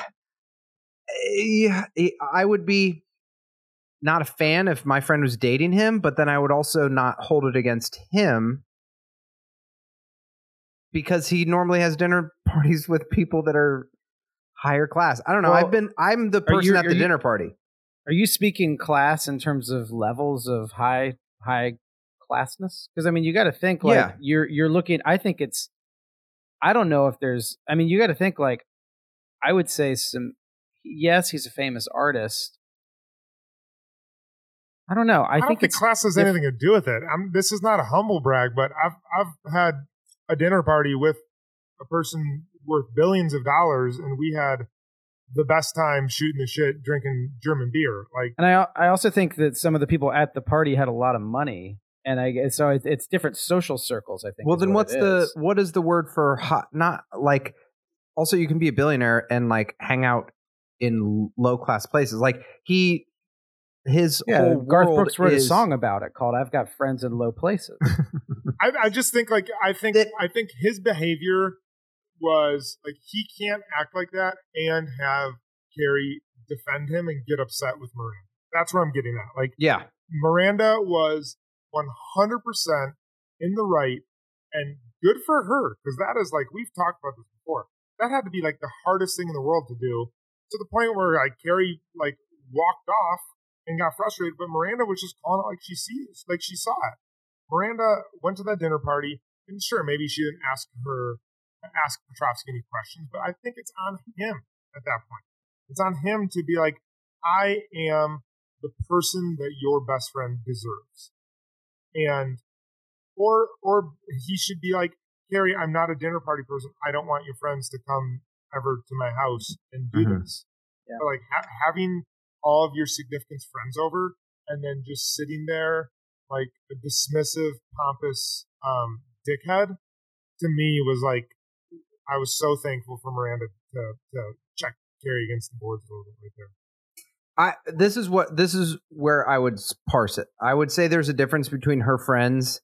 yeah, I would be not a fan if my friend was dating him, but then I would also not hold it against him because he normally has dinner parties with people that are higher class. I don't know.
Well,
I've been, I'm the
are
person
you-
at
are
the
you-
dinner party.
Are you speaking class in terms of levels of high high classness? Because I mean, you got to think like
Yeah.
you're you're looking. I think it's. I don't know if there's. I mean, you got to think like. I would say some. Yes, he's a famous artist. I don't know. I,
I,
think
don't think
it's
class has
if-
anything to do with it. I'm, this is not a humble brag, but I've I've had a dinner party with a person worth billions of dollars, and we had the best time shooting the shit, drinking German beer. Like,
And I I also think that some of the people at the party had a lot of money, and I guess so. It's, it's different social circles. I think.
Well,
is
then
what
what's
it
the
is.
what is the word for hot? Not like. Also, you can be a billionaire and like hang out in low class places. Like he, his
Yeah,
whole
Garth
world
Brooks wrote
is,
a song about it called "I've Got Friends in Low Places."
I, I just think like I think
That-
I think his behavior was like he can't act like that and have Carrie defend him and get upset with Miranda. That's where I'm getting at. Like
Yeah,
Miranda was one hundred percent in the right, and good for her, because that is like, we've talked about this before. That had to be like the hardest thing in the world to do, to the point where like Carrie like walked off and got frustrated, but Miranda was just calling it like she sees, like she saw it. Miranda went to that dinner party, and sure, maybe she didn't ask her, ask Petrovsky any questions, but I think it's on him at that point. It's on him to be like, I am the person that your best friend deserves. And, or, or he should be like, Carrie, I'm not a dinner party person. I don't want your friends to come ever to my house and do
Mhm.
this.
Yeah.
But like ha- having all of your significant friends over and then just sitting there like a dismissive, pompous um, dickhead, to me was like, I was so thankful for Miranda to, to check Carrie against the boards a little bit right there.
I this is what this is where I would parse it. I would say there's a difference between her friends.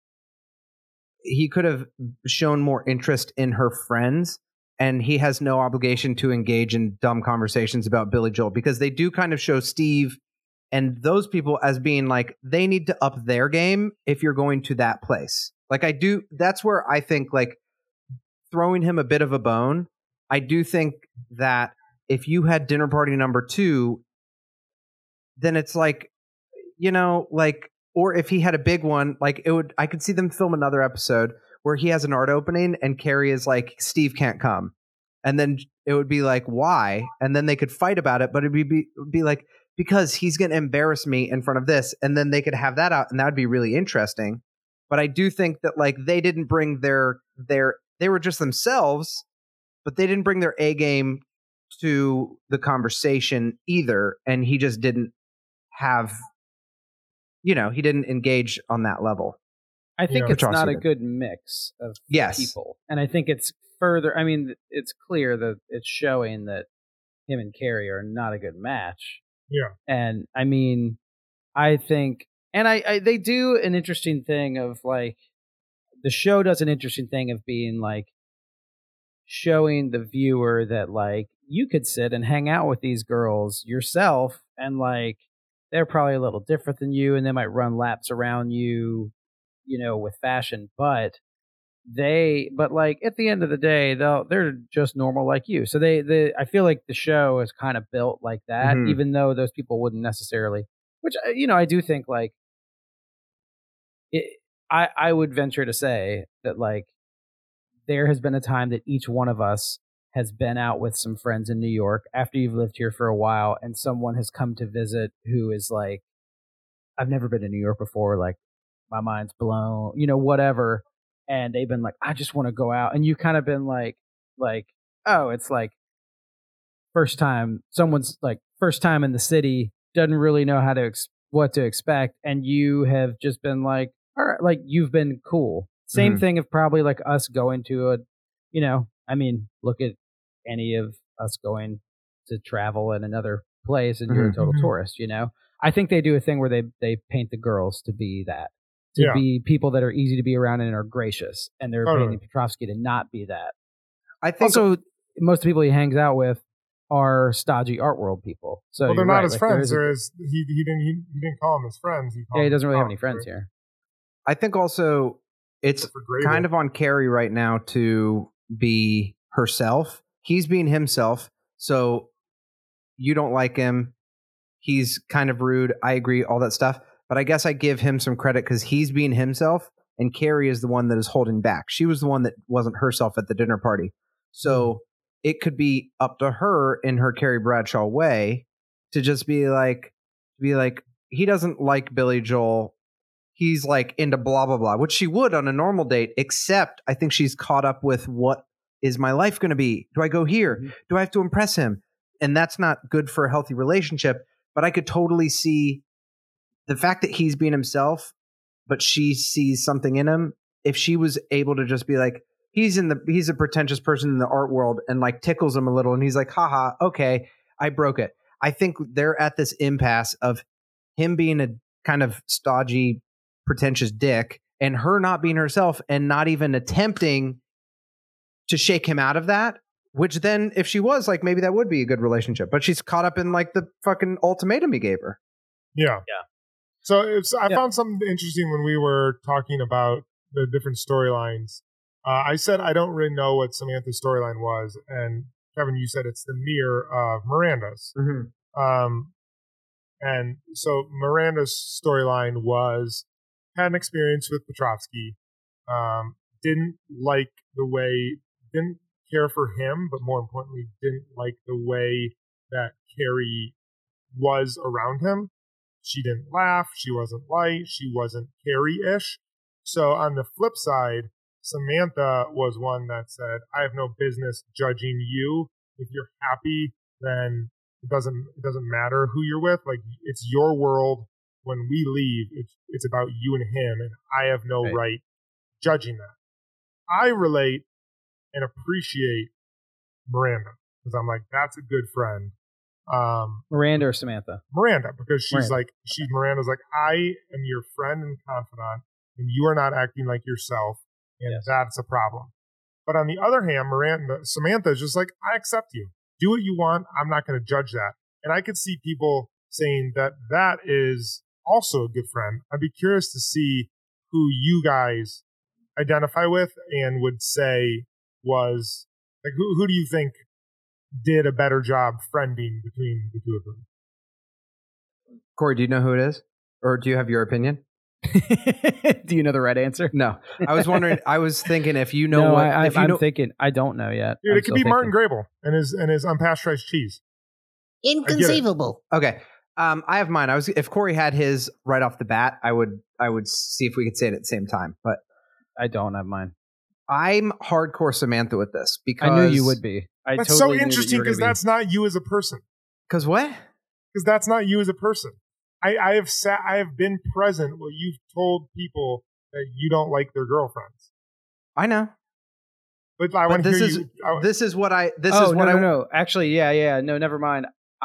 He could have shown more interest in her friends, and he has no obligation to engage in dumb conversations about Billy Joel, because they do kind of show Steve and those people as being like, they need to up their game if you're going to that place. Like I do, that's where I think like throwing him a bit of a bone. I do think that if you had dinner party number two, then it's like, you know, like, or if he had a big one, like it would, I could see them film another episode where he has an art opening and Carrie is like, Steve can't come. And then it would be like, why? And then they could fight about it, but it'd be, be, it would be like, because he's going to embarrass me in front of this. And then they could have that out and that would be really interesting. But I do think that like they didn't bring their, their, they were just themselves, but they didn't bring their A game to the conversation either. And he just didn't have, you know, he didn't engage on that level.
I think
Yeah.
it's not a
Petrosky did.
good mix of
Yes.
people. And I think it's further, I mean, it's clear that it's showing that him and Carrie are not a good match.
Yeah.
And I mean, I think, and I, I they do an interesting thing of like, the show does an interesting thing of being like, showing the viewer that like, you could sit and hang out with these girls yourself and like, they're probably a little different than you and they might run laps around you, you know, with fashion, but they, but like at the end of the day, they'll, they're just normal like you. So they, they, I feel like the show is kind of built like that,
Mhm.
even though those people wouldn't necessarily, which, uh, you know, I do think like it, I, I would venture to say that like there has been a time that each one of us has been out with some friends in New York after you've lived here for a while and someone has come to visit who is like, I've never been to New York before. Like my mind's blown, you know, whatever. And they've been like, I just want to go out. And you've kind of been like, like, oh, it's like first time someone's like first time in the city, doesn't really know how to, ex- what to expect. And you have just been like, all right, like you've been cool. Same
Mhm.
thing of probably like us going to a, you know, I mean, look at any of us going to travel in another place and you're a
Mhm.
total
Mhm.
tourist, you know? I think they do a thing where they, they paint the girls to be that, to
Yeah.
be people that are easy to be around and are gracious. And they're
Totally.
painting Petrovsky to not be that.
I think
Also, most of the people he hangs out with are stodgy art world people. So
well, they're
you're
not
right,
his
like, there
friends.
is a-
They're his, he, he didn't he, he didn't call them his friends. He, called
yeah, he
them
doesn't really have any
pals,
friends
right?
here.
I think also it's
Except for Grable.
kind of on Carrie right now to be herself. He's being himself. So you don't like him. He's kind of rude. I agree, all that stuff. But I guess I give him some credit because he's being himself and Carrie is the one that is holding back. She was the one that wasn't herself at the dinner party. So it could be up to her in her Carrie Bradshaw way to just be like, be like, he doesn't like Billy Joel. He's like into blah, blah, blah, which she would on a normal date, except I think she's caught up with what is my life going to be? Do I go here?
Mm-hmm.
Do I have to impress him? And that's not good for a healthy relationship. But I could totally see the fact that he's being himself, but she sees something in him. If she was able to just be like, he's in the, he's a pretentious person in the art world and like tickles him a little. And he's like, haha, okay, I broke it. I think they're at this impasse of him being a kind of stodgy, pretentious dick and her not being herself and not even attempting to shake him out of that, which then if she was like, maybe that would be a good relationship, but she's caught up in like the fucking ultimatum he gave her.
Yeah.
Yeah.
So it's, I
Yeah.
found something interesting when we were talking about the different storylines. Uh, I said I don't really know what Samantha's storyline was, and Kevin, you said it's the mirror of Miranda's.
Mm-hmm.
Um, and so Miranda's storyline was had an experience with Petrovsky, um, didn't like the way, didn't care for him, but more importantly, didn't like the way that Carrie was around him. She didn't laugh. She wasn't light. She wasn't Carrie-ish. So on the flip side, Samantha was one that said, I have no business judging you. If you're happy, then it doesn't it doesn't matter who you're with. Like, it's your world. When we leave, it's it's about you and him, and I have no right, right judging that. I relate and appreciate Miranda because I'm like, that's a good friend. Um,
Miranda or Samantha?
Miranda, because she's
Miranda.
like, she Miranda's like, I am your friend and confidant, and you are not acting like yourself, and yes. that's a problem. But on the other hand, Miranda, Samantha is just like, I accept you. Do what you want. I'm not going to judge that. And I could see people saying that that is also a good friend. I'd be curious to see who you guys identify with and would say was, like, who, who do you think did a better job friending between the two of them?
Corey, do you know who it is? Or do you have your opinion?
Do you know the right answer?
No. I was wondering, I was thinking if you know
no,
what.
I, I,
if you
I'm
know,
thinking, I don't know yet.
Dude,
I'm
it could be
thinking.
Martin Grable and his, and his unpasteurized cheese.
Inconceivable.
Okay. Um, I have mine. I was, if Corey had his right off the bat, I would, I would see if we could say it at the same time, but
I don't have mine.
I'm hardcore Samantha with this because
I knew you would be. I
that's
totally
so interesting because that that's not you as a person.
Because what?
Because that's not you as a person. I, I have sat, I have been present where you've told people that you don't like their girlfriends.
I know.
But I
but
want to
this
hear
is
you. I,
this is what I. This
oh,
is what
no,
I.
No, no, Actually, yeah, yeah. No, never mind.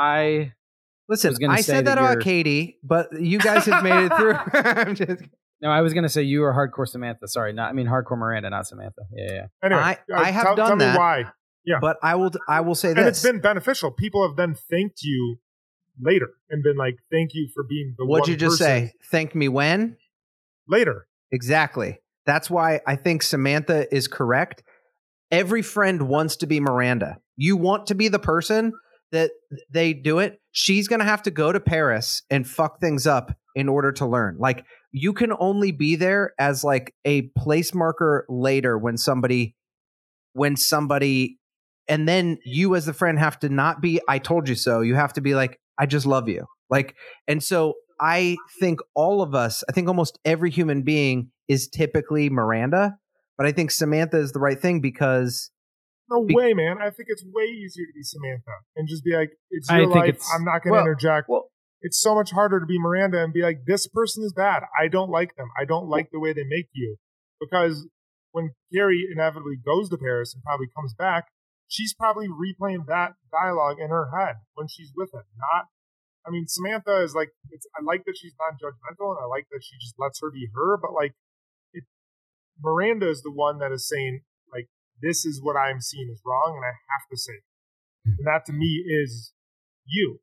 I
listen.
I
said that,
that
about Katie, but you guys have made it through. I'm just.
No, I was gonna say you are hardcore Samantha. Sorry, not I mean hardcore Miranda, not Samantha. Yeah, yeah.
Anyway,
I,
uh,
I have
tell,
done
tell
that.
Me why? Yeah,
but I will. I will say
and
this,
and it's been beneficial. People have then thanked you later and been like, "Thank you for being the."
What'd
one
you just
person.
say? Thank me when?
Later.
Exactly. That's why I think Samantha is correct. Every friend wants to be Miranda. You want to be the person that they do it. She's going to have to go to Paris and fuck things up in order to learn. Like, you can only be there as like a place marker later when somebody, when somebody, and then you as the friend have to not be, I told you so. You have to be like, I just love you. Like, and so I think all of us, I think almost every human being is typically Miranda, but I think Samantha is the right thing because.
No
be-
way, man. I think it's way easier to be Samantha and just be like, it's your
I think
life.
it's-
I'm not going to
well,
interject.
Well,
it's so much harder to be Miranda and be like, this person is bad. I don't like them. I don't like the way they make you. Because when Carrie inevitably goes to Paris and probably comes back, she's probably replaying that dialogue in her head when she's with him. Not, I mean, Samantha is like, it's, I like that she's non-judgmental and I like that she just lets her be her, but like, it, Miranda is the one that is saying, like, this is what I'm seeing is wrong and I have to say it. And that to me is you.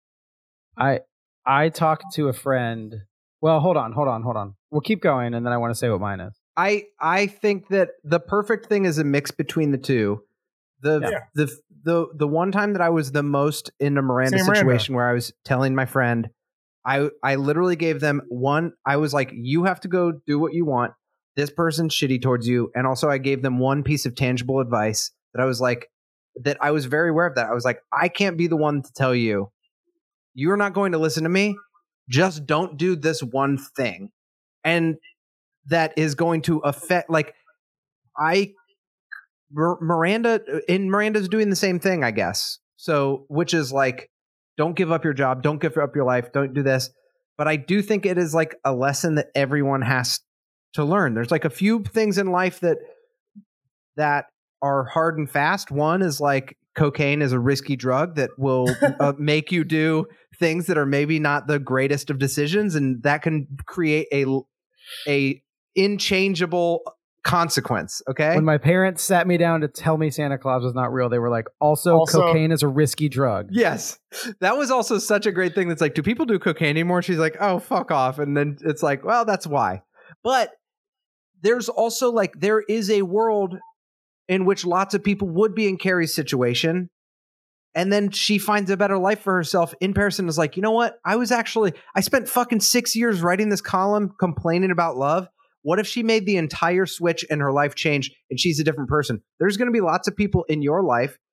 I I talked to a friend. Well, hold on, hold on, hold on. We'll keep going, and then I want to say what mine is.
I I think that the perfect thing is a mix between the two. The
Yeah.
the the the one time that I was the most in a Miranda
Same
situation
Miranda.
where I was telling my friend, I I literally gave them one. I was like, you have to go do what you want. This person's shitty towards you, and also I gave them one piece of tangible advice that I was like, that I was very aware of that. I was like, I can't be the one to tell you, you're not going to listen to me. Just don't do this one thing, and that is going to affect. Like, I. Miranda and Miranda's doing the same thing, I guess. So, which is like, don't give up your job, don't give up your life, don't do this. But I do think it is like a lesson that everyone has to learn. There's like a few things in life that that are hard and fast. One is like cocaine is a risky drug that will uh, make you do things that are maybe not the greatest of decisions, and that can create a a inchangeable consequence. Okay.
When my parents sat me down to tell me Santa Claus was not real, they were like, also,
Also-
cocaine is a risky drug.
Yes. That was also such a great thing. That's like, do people do cocaine anymore? She's like, oh, fuck off. And then it's like, well, that's why. But there's also like, there is a world in which lots of people would be in Carrie's situation. And then she finds a better life for herself in Paris and is like, you know what? I was actually, I spent fucking six years writing this column complaining about love. What if she made the entire switch and her life changed and she's a different person? There's going to be lots of people in your life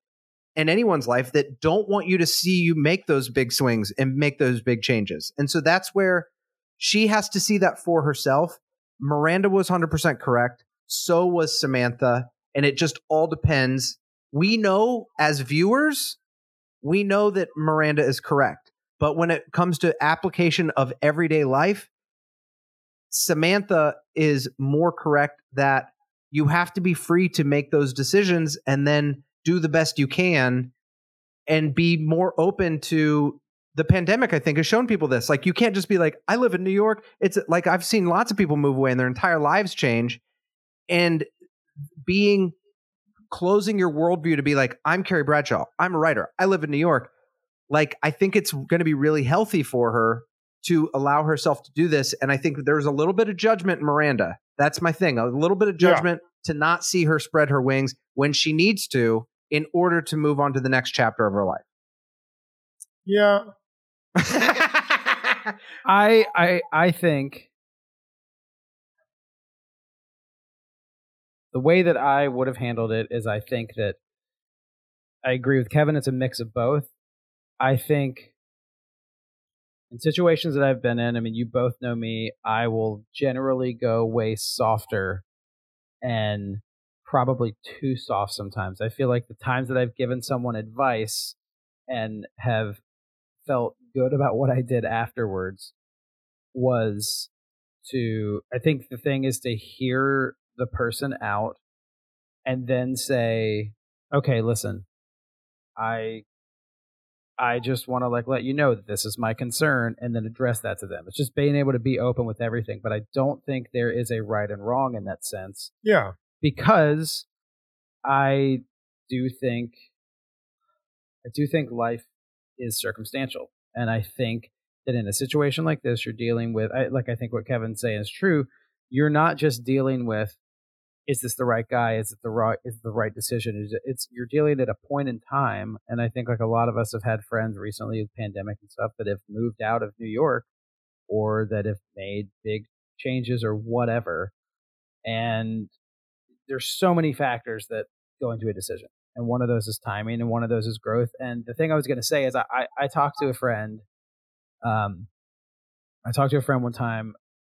in anyone's life that don't want you to see you make those big swings and make those big changes. And so that's where she has to see that for herself. Miranda was one hundred percent correct. So was Samantha. And it just all depends. We know as viewers, we know that Miranda is correct. But when it comes to application of everyday life, Samantha is more correct that you have to be free to make those decisions and then do the best you can and be more open to the pandemic. I think has shown people this. Like, you can't just be like, I live in New York. It's like, I've seen lots of people move away and their entire lives change. And being closing your worldview to be like, I'm Carrie Bradshaw, I'm a writer, I live in New York. Like, I think it's going to be really healthy for her to allow herself to do this. And I think there's a little bit of judgment in Miranda. That's my thing. A little bit of judgment yeah. to not see her spread her wings when she needs to in order to move on to the next chapter of her life.
Yeah.
I I I think the way that I would have handled it is I think that I agree with Kevin. It's a mix of both. I think in situations that I've been in, I mean, you both know me, I will generally go way softer and probably too soft sometimes. I feel like the times that I've given someone advice and have felt good about what I did afterwards was to, I think the thing is to hear the person out and then say, okay, listen, I I just want to like let you know that this is my concern, and then address that to them. It's just being able to be open with everything. But I don't think there is a right and wrong in that sense.
Yeah.
Because I do think I do think life is circumstantial. And I think that in a situation like this, you're dealing with, I, like I think what Kevin's saying is true. You're not just dealing with, is this the right guy? Is it the right, is it the right decision? Is it, it's, you're dealing at a point in time. And I think like a lot of us have had friends recently with pandemic and stuff that have moved out of New York or that have made big changes or whatever. And there's so many factors that go into a decision. And one of those is timing and one of those is growth. And the thing I was going to say is I, I, I talked to a friend. Um, I talked to a friend one time.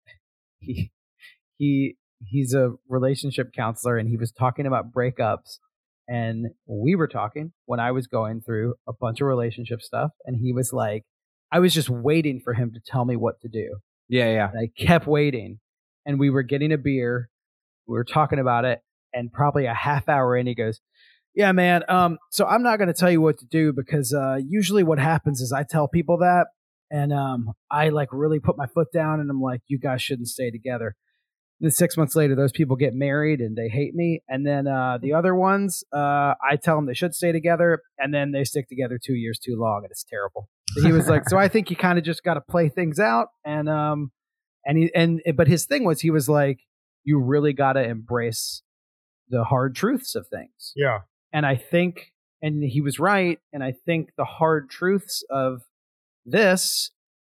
He, he, he's a relationship counselor and he was talking about breakups, and we were talking when I was going through a bunch of relationship stuff. And he was like, I was just waiting for him to tell me what to do.
Yeah. Yeah.
And I kept waiting, and we were getting a beer. We were talking about it, and probably a half hour in, he goes, yeah, man. Um, so I'm not going to tell you what to do because, uh, usually what happens is I tell people that, and, um, I like really put my foot down and I'm like, you guys shouldn't stay together. And then six months later, those people get married and they hate me. And then uh, the other ones, uh, I tell them they should stay together, and then they stick together two years too long, and it's terrible. So he was like, so I think you kind of just got to play things out. And um, and he and but his thing was, he was like, you really got to embrace the hard truths of things.
Yeah.
And I think, and he was right. And I think the hard truths of this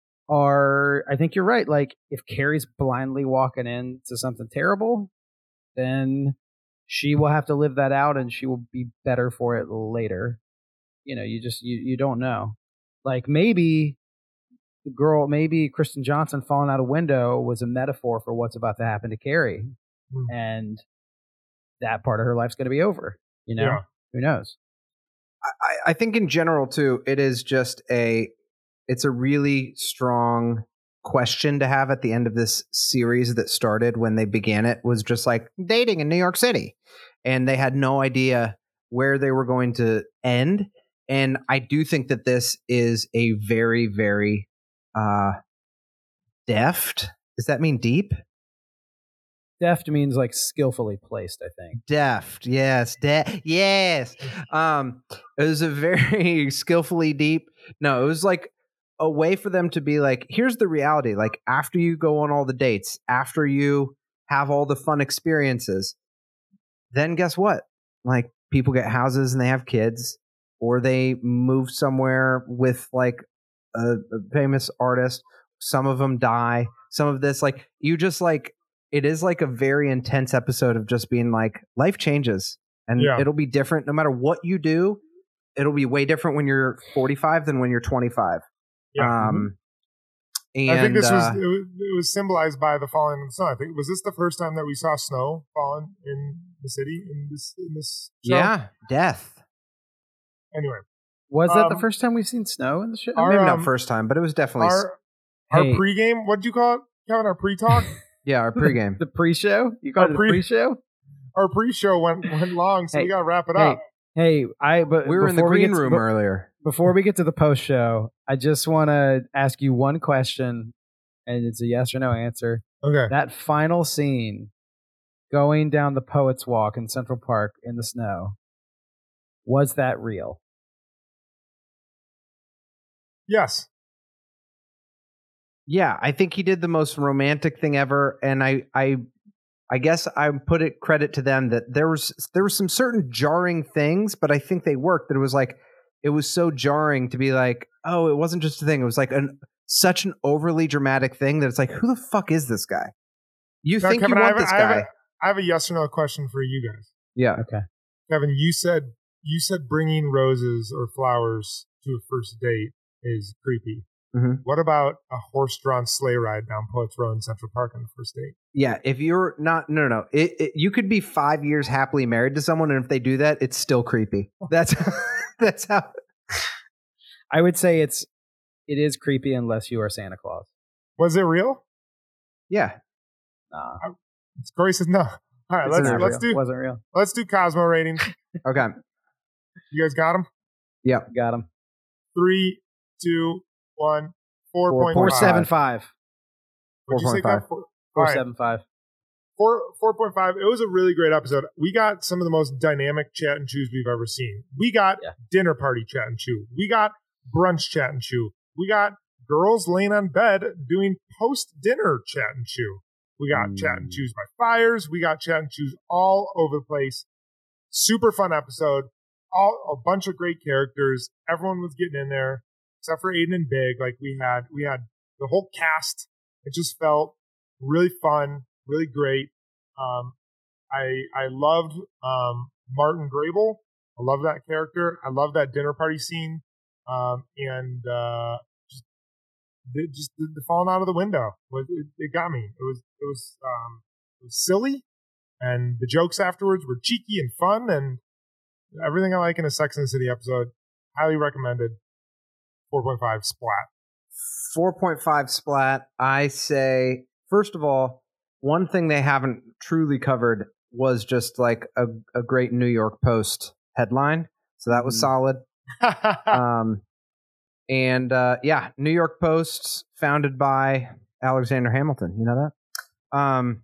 are, I think you're right. Like, if Carrie's blindly walking into something terrible, then she will have to live that out, and she will be better for it later. You know, you just, you, you don't know. Like, maybe the girl, maybe Kristen Johnson falling out a window was a metaphor for what's about to happen to Carrie. Mm. And that part of her life's going to be over. You know, yeah. Who knows?
I, I think in general, too, it is just a, it's a really strong question to have at the end of this series that started when they began it, was just like dating in New York City. And they had no idea where they were going to end. And I do think that this is a very, very uh, deft. Does that mean deep?
Deft means like skillfully placed, I think.
Deft, yes, de- yes. Um, it was a very skillfully deep. No, it was like a way for them to be like, here's the reality. Like, after you go on all the dates, after you have all the fun experiences, then guess what? Like, people get houses and they have kids, or they move somewhere with like a, a famous artist. Some of them die. Some of this, like, you just like, it is like a very intense episode of just being like, life changes, and yeah. it'll be different no matter what you do. it'll be way different when you're forty-five than when you're twenty-five.
Yeah.
Um, and
I think this
uh,
was it, was it was symbolized by the falling of the sun. I think was this the first time that we saw snow falling in the city in this in this show?
yeah, death.
Anyway,
Was that the
Um,
first time we've seen snow in the show?
our,
Maybe
um,
not first time, but it was definitely s-
our our
Hey.
pregame. What do you call it, Kevin? Our pre-talk.
yeah our pregame.
The pre-show? You called
Our
it the
pre-
pre-show?
Our pre-show went went long, so
Hey,
we got to wrap it
hey,
up.
Hey, I but
We were in the
before we
green
get to-
room
be-
earlier.
Before we get to the post show, I just want to ask you one question, and it's a yes or no answer.
Okay.
That final scene, going down the Poets Walk in Central Park in the snow, was that real?
Yes.
Yeah, I think he did the most romantic thing ever, and I, I, I guess I put it credit to them that there was there was some certain jarring things, but I think they worked. That it was like it was so jarring to be like, oh, it wasn't just a thing. It was like an such an overly dramatic thing that it's like, who the fuck is this guy? You
Now,
think
Kevin,
you
I
want
have, a-
this
I have
guy?
a, I have a yes or no question for you guys.
Yeah.
Okay.
Kevin, you said you said bringing roses or flowers to a first date is creepy.
Mhm.
What about a horse-drawn sleigh ride down Poets Row in Central Park on the first date?
Yeah, if you're not, no, no, no. It, it, you could be five years happily married to someone, and if they do that, it's still creepy. That's that's how.
I would say it's it is creepy unless you are Santa Claus.
Was it real?
Yeah.
Nah,
Corey says no. All right,
it's
let's
not
let's
real.
do
Wasn't real.
let's do Cosmo ratings.
Okay.
You guys got them?
Yeah.
Got him.
Three, two, one. Four
Four
point
Four
point
seven
five.
five.
What'd you say,
four point five.
Kev? Four, all
Four
right.
seven five.
Four four point five. It was a really great episode. We got some of the most dynamic chat and chews we've ever seen. We got
Yeah.
dinner party chat and chew. We got brunch chat and chew. We got girls laying on bed doing post dinner chat and chew. We got
Mm.
chat and chews by fires. We got chat and chews all over the place. Super fun episode. All a bunch of great characters. Everyone was getting in there, except for Aiden and Big. Like we had, we had the whole cast. It just felt really fun, really great. Um, I I loved um, Martin Grable. I love that character. I love that dinner party scene. Um, and uh, just the, just the, the falling out of the window was it, it got me. It was it was um, it was silly, and the jokes afterwards were cheeky and fun, and everything I like in a Sex and the City episode. Highly recommended. Four point five splat.
four point five splat. I say, first of all, one thing they haven't truly covered was just like a, a great New York Post headline. So that was
Mm.
solid. Um, and uh, yeah, New York Post, founded by Alexander Hamilton. You know that? Um,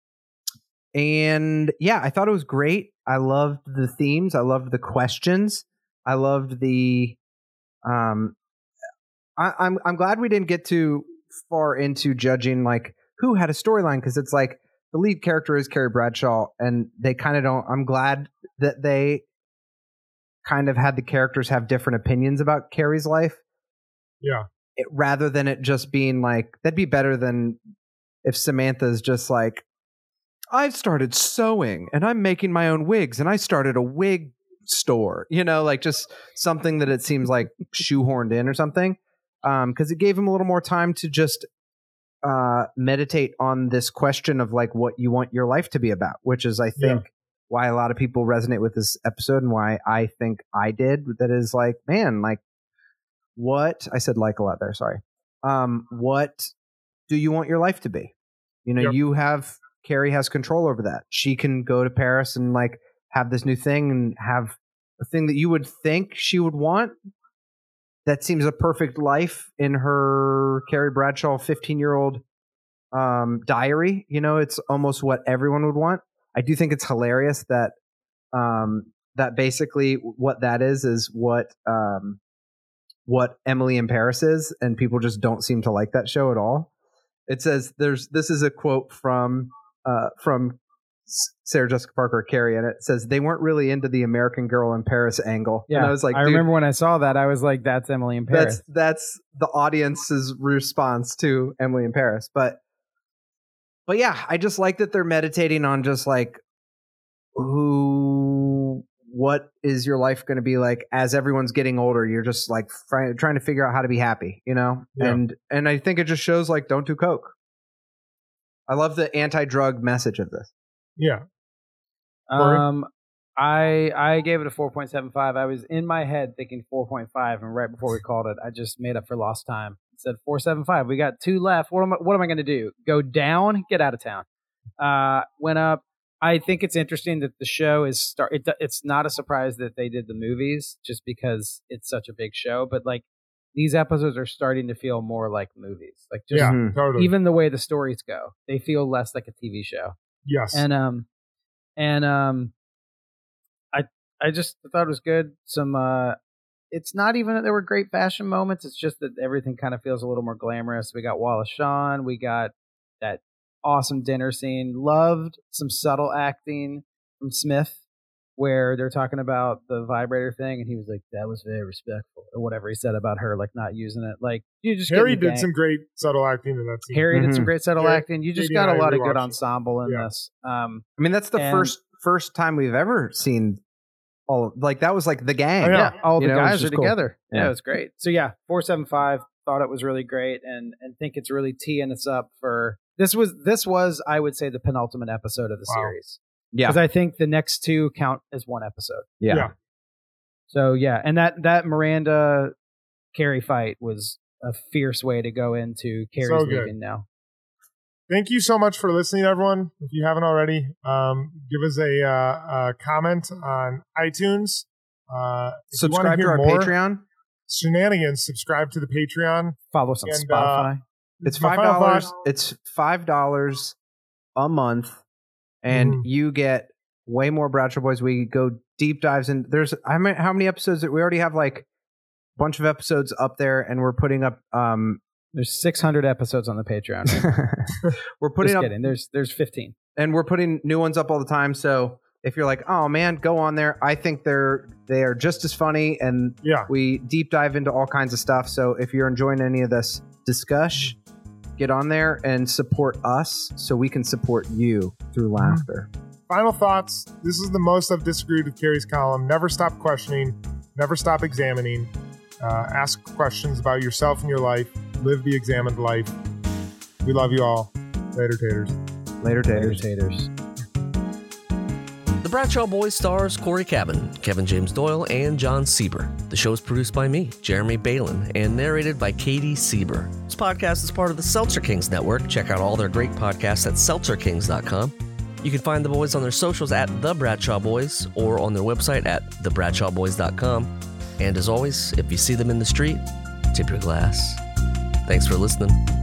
and yeah, I thought it was great. I loved the themes. I loved the questions. I loved the. Um, I, I'm I'm glad we didn't get too far into judging like who had a storyline, because it's like the lead character is Carrie Bradshaw, and they kind of don't. I'm glad that they kind of had the characters have different opinions about Carrie's life.
Yeah.
It, rather than it just being like, that'd be better than if Samantha's just like, I've started sewing and I'm making my own wigs and I started a wig store, you know, like just something that it seems like shoehorned in or something. Um, because it gave him a little more time to just uh, meditate on this question of like what you want your life to be about, which is, I think,
Yeah.
why a lot of people resonate with this episode and why I think I did. That is like, man, like what I said, like a lot there. Sorry. Um, what do you want your life to be? You know,
Yep.
you have Carrie has control over that. She can go to Paris and like have this new thing and have a thing that you would think she would want. That seems a perfect life in her Carrie Bradshaw fifteen year old um, diary. You know, it's almost what everyone would want. I do think it's hilarious that um, that basically what that is is what um, what Emily in Paris is, and people just don't seem to like that show at all. It says there's this is a quote from uh, from Sarah Jessica Parker, Carrie, and it says they weren't really into the American Girl in Paris angle.
Yeah,
and I was like,
I
dude,
remember when I saw that, I was like, "That's Emily in Paris."
that's that's the audience's response to Emily in Paris. But but yeah, I just like that they're meditating on just like who what is your life going to be like as everyone's getting older? You're just like fr- trying to figure out how to be happy, you know?
Yeah.
And and I think it just shows like, don't do coke. I love the anti-drug message of this.
Yeah.
Um, I I gave it a four point seven five. I was in my head thinking four point five, and right before we called it, I just made up for lost time. It said four seven five. We got two left. What am I, what am I going to do? Go down? Get out of town. Uh, went up. I think it's interesting that the show is start. It, it's not a surprise that they did the movies just because it's such a big show. But like these episodes are starting to feel more like movies. Like just
Yeah, totally.
even the way the stories go, they feel less like a T V show.
Yes.
And um, and um, I I just thought it was good. Some uh, it's not even that there were great fashion moments. It's just that everything kind of feels a little more glamorous. We got Wallace Shawn. We got that awesome dinner scene. Loved some subtle acting from Smith where they're talking about the vibrator thing, and he was like, "That was very respectful," or whatever he said about her, like not using it. Like you just
Harry
get the
did
gang.
some great subtle acting in that scene.
Harry
Mhm.
did some great subtle
Harry-
acting. You just
Katie
got
and
a
I
lot of good
rewatched it.
ensemble in
Yeah.
this. Um,
I mean, that's the
And-
first first time we've ever seen all like that was like the gang.
Oh,
yeah, all the
You know, it's
guys are
just cool.
together. Yeah.
Yeah.
it was great. So yeah, four seven five. Thought it was really great, and and think it's really teeing us up for this was this was I would say the penultimate episode of the
Wow.
series.
Yeah.
Because I think the next two count as one episode.
Yeah.
Yeah.
So yeah, and that that Miranda Carrie fight was a fierce way to go into Carrie's
So good.
leaving now.
Thank you so much for listening, everyone. If you haven't already, um, give us a, uh, a comment on iTunes. Uh, if you wanna
Subscribe to
hear
our
more
Patreon.
Shenanigans. Subscribe to the Patreon.
Follow us on
And, uh,
Spotify.
It's
My
five
final
dollars.
thought-
It's five dollars a month, and
Mhm.
you get way more Bradshaw Boys. We go deep dives in. There's I mean, how many episodes? That we already have like a bunch of episodes up there, and we're putting up. Um,
There's six hundred episodes on the Patreon.
we're putting
Just
up,
kidding. There's there's fifteen.
and we're putting new ones up all the time. So if you're like, oh man, go on there. I think they're they are just as funny, and
Yeah.
we deep dive into all kinds of stuff. So if you're enjoying any of this discuss, get on there and support us so we can support you through laughter.
Final thoughts. This is the most I've disagreed with Carrie's column. Never stop questioning. Never stop examining. Uh, ask questions about yourself and your life. Live the examined life. We love you all. Later, taters.
Later, taters.
Taters.
The Bradshaw Boys stars Corey Cabin, Kevin James Doyle, and John Sieber. The show is produced by me, Jeremy Balin, and narrated by Katie Sieber. This podcast is part of the Seltzer Kings Network. Check out all their great podcasts at seltzer kings dot com. You can find the boys on their socials at The Bradshaw Boys or on their website at the bradshaw boys dot com. And as always, if you see them in the street, tip your glass. Thanks for listening.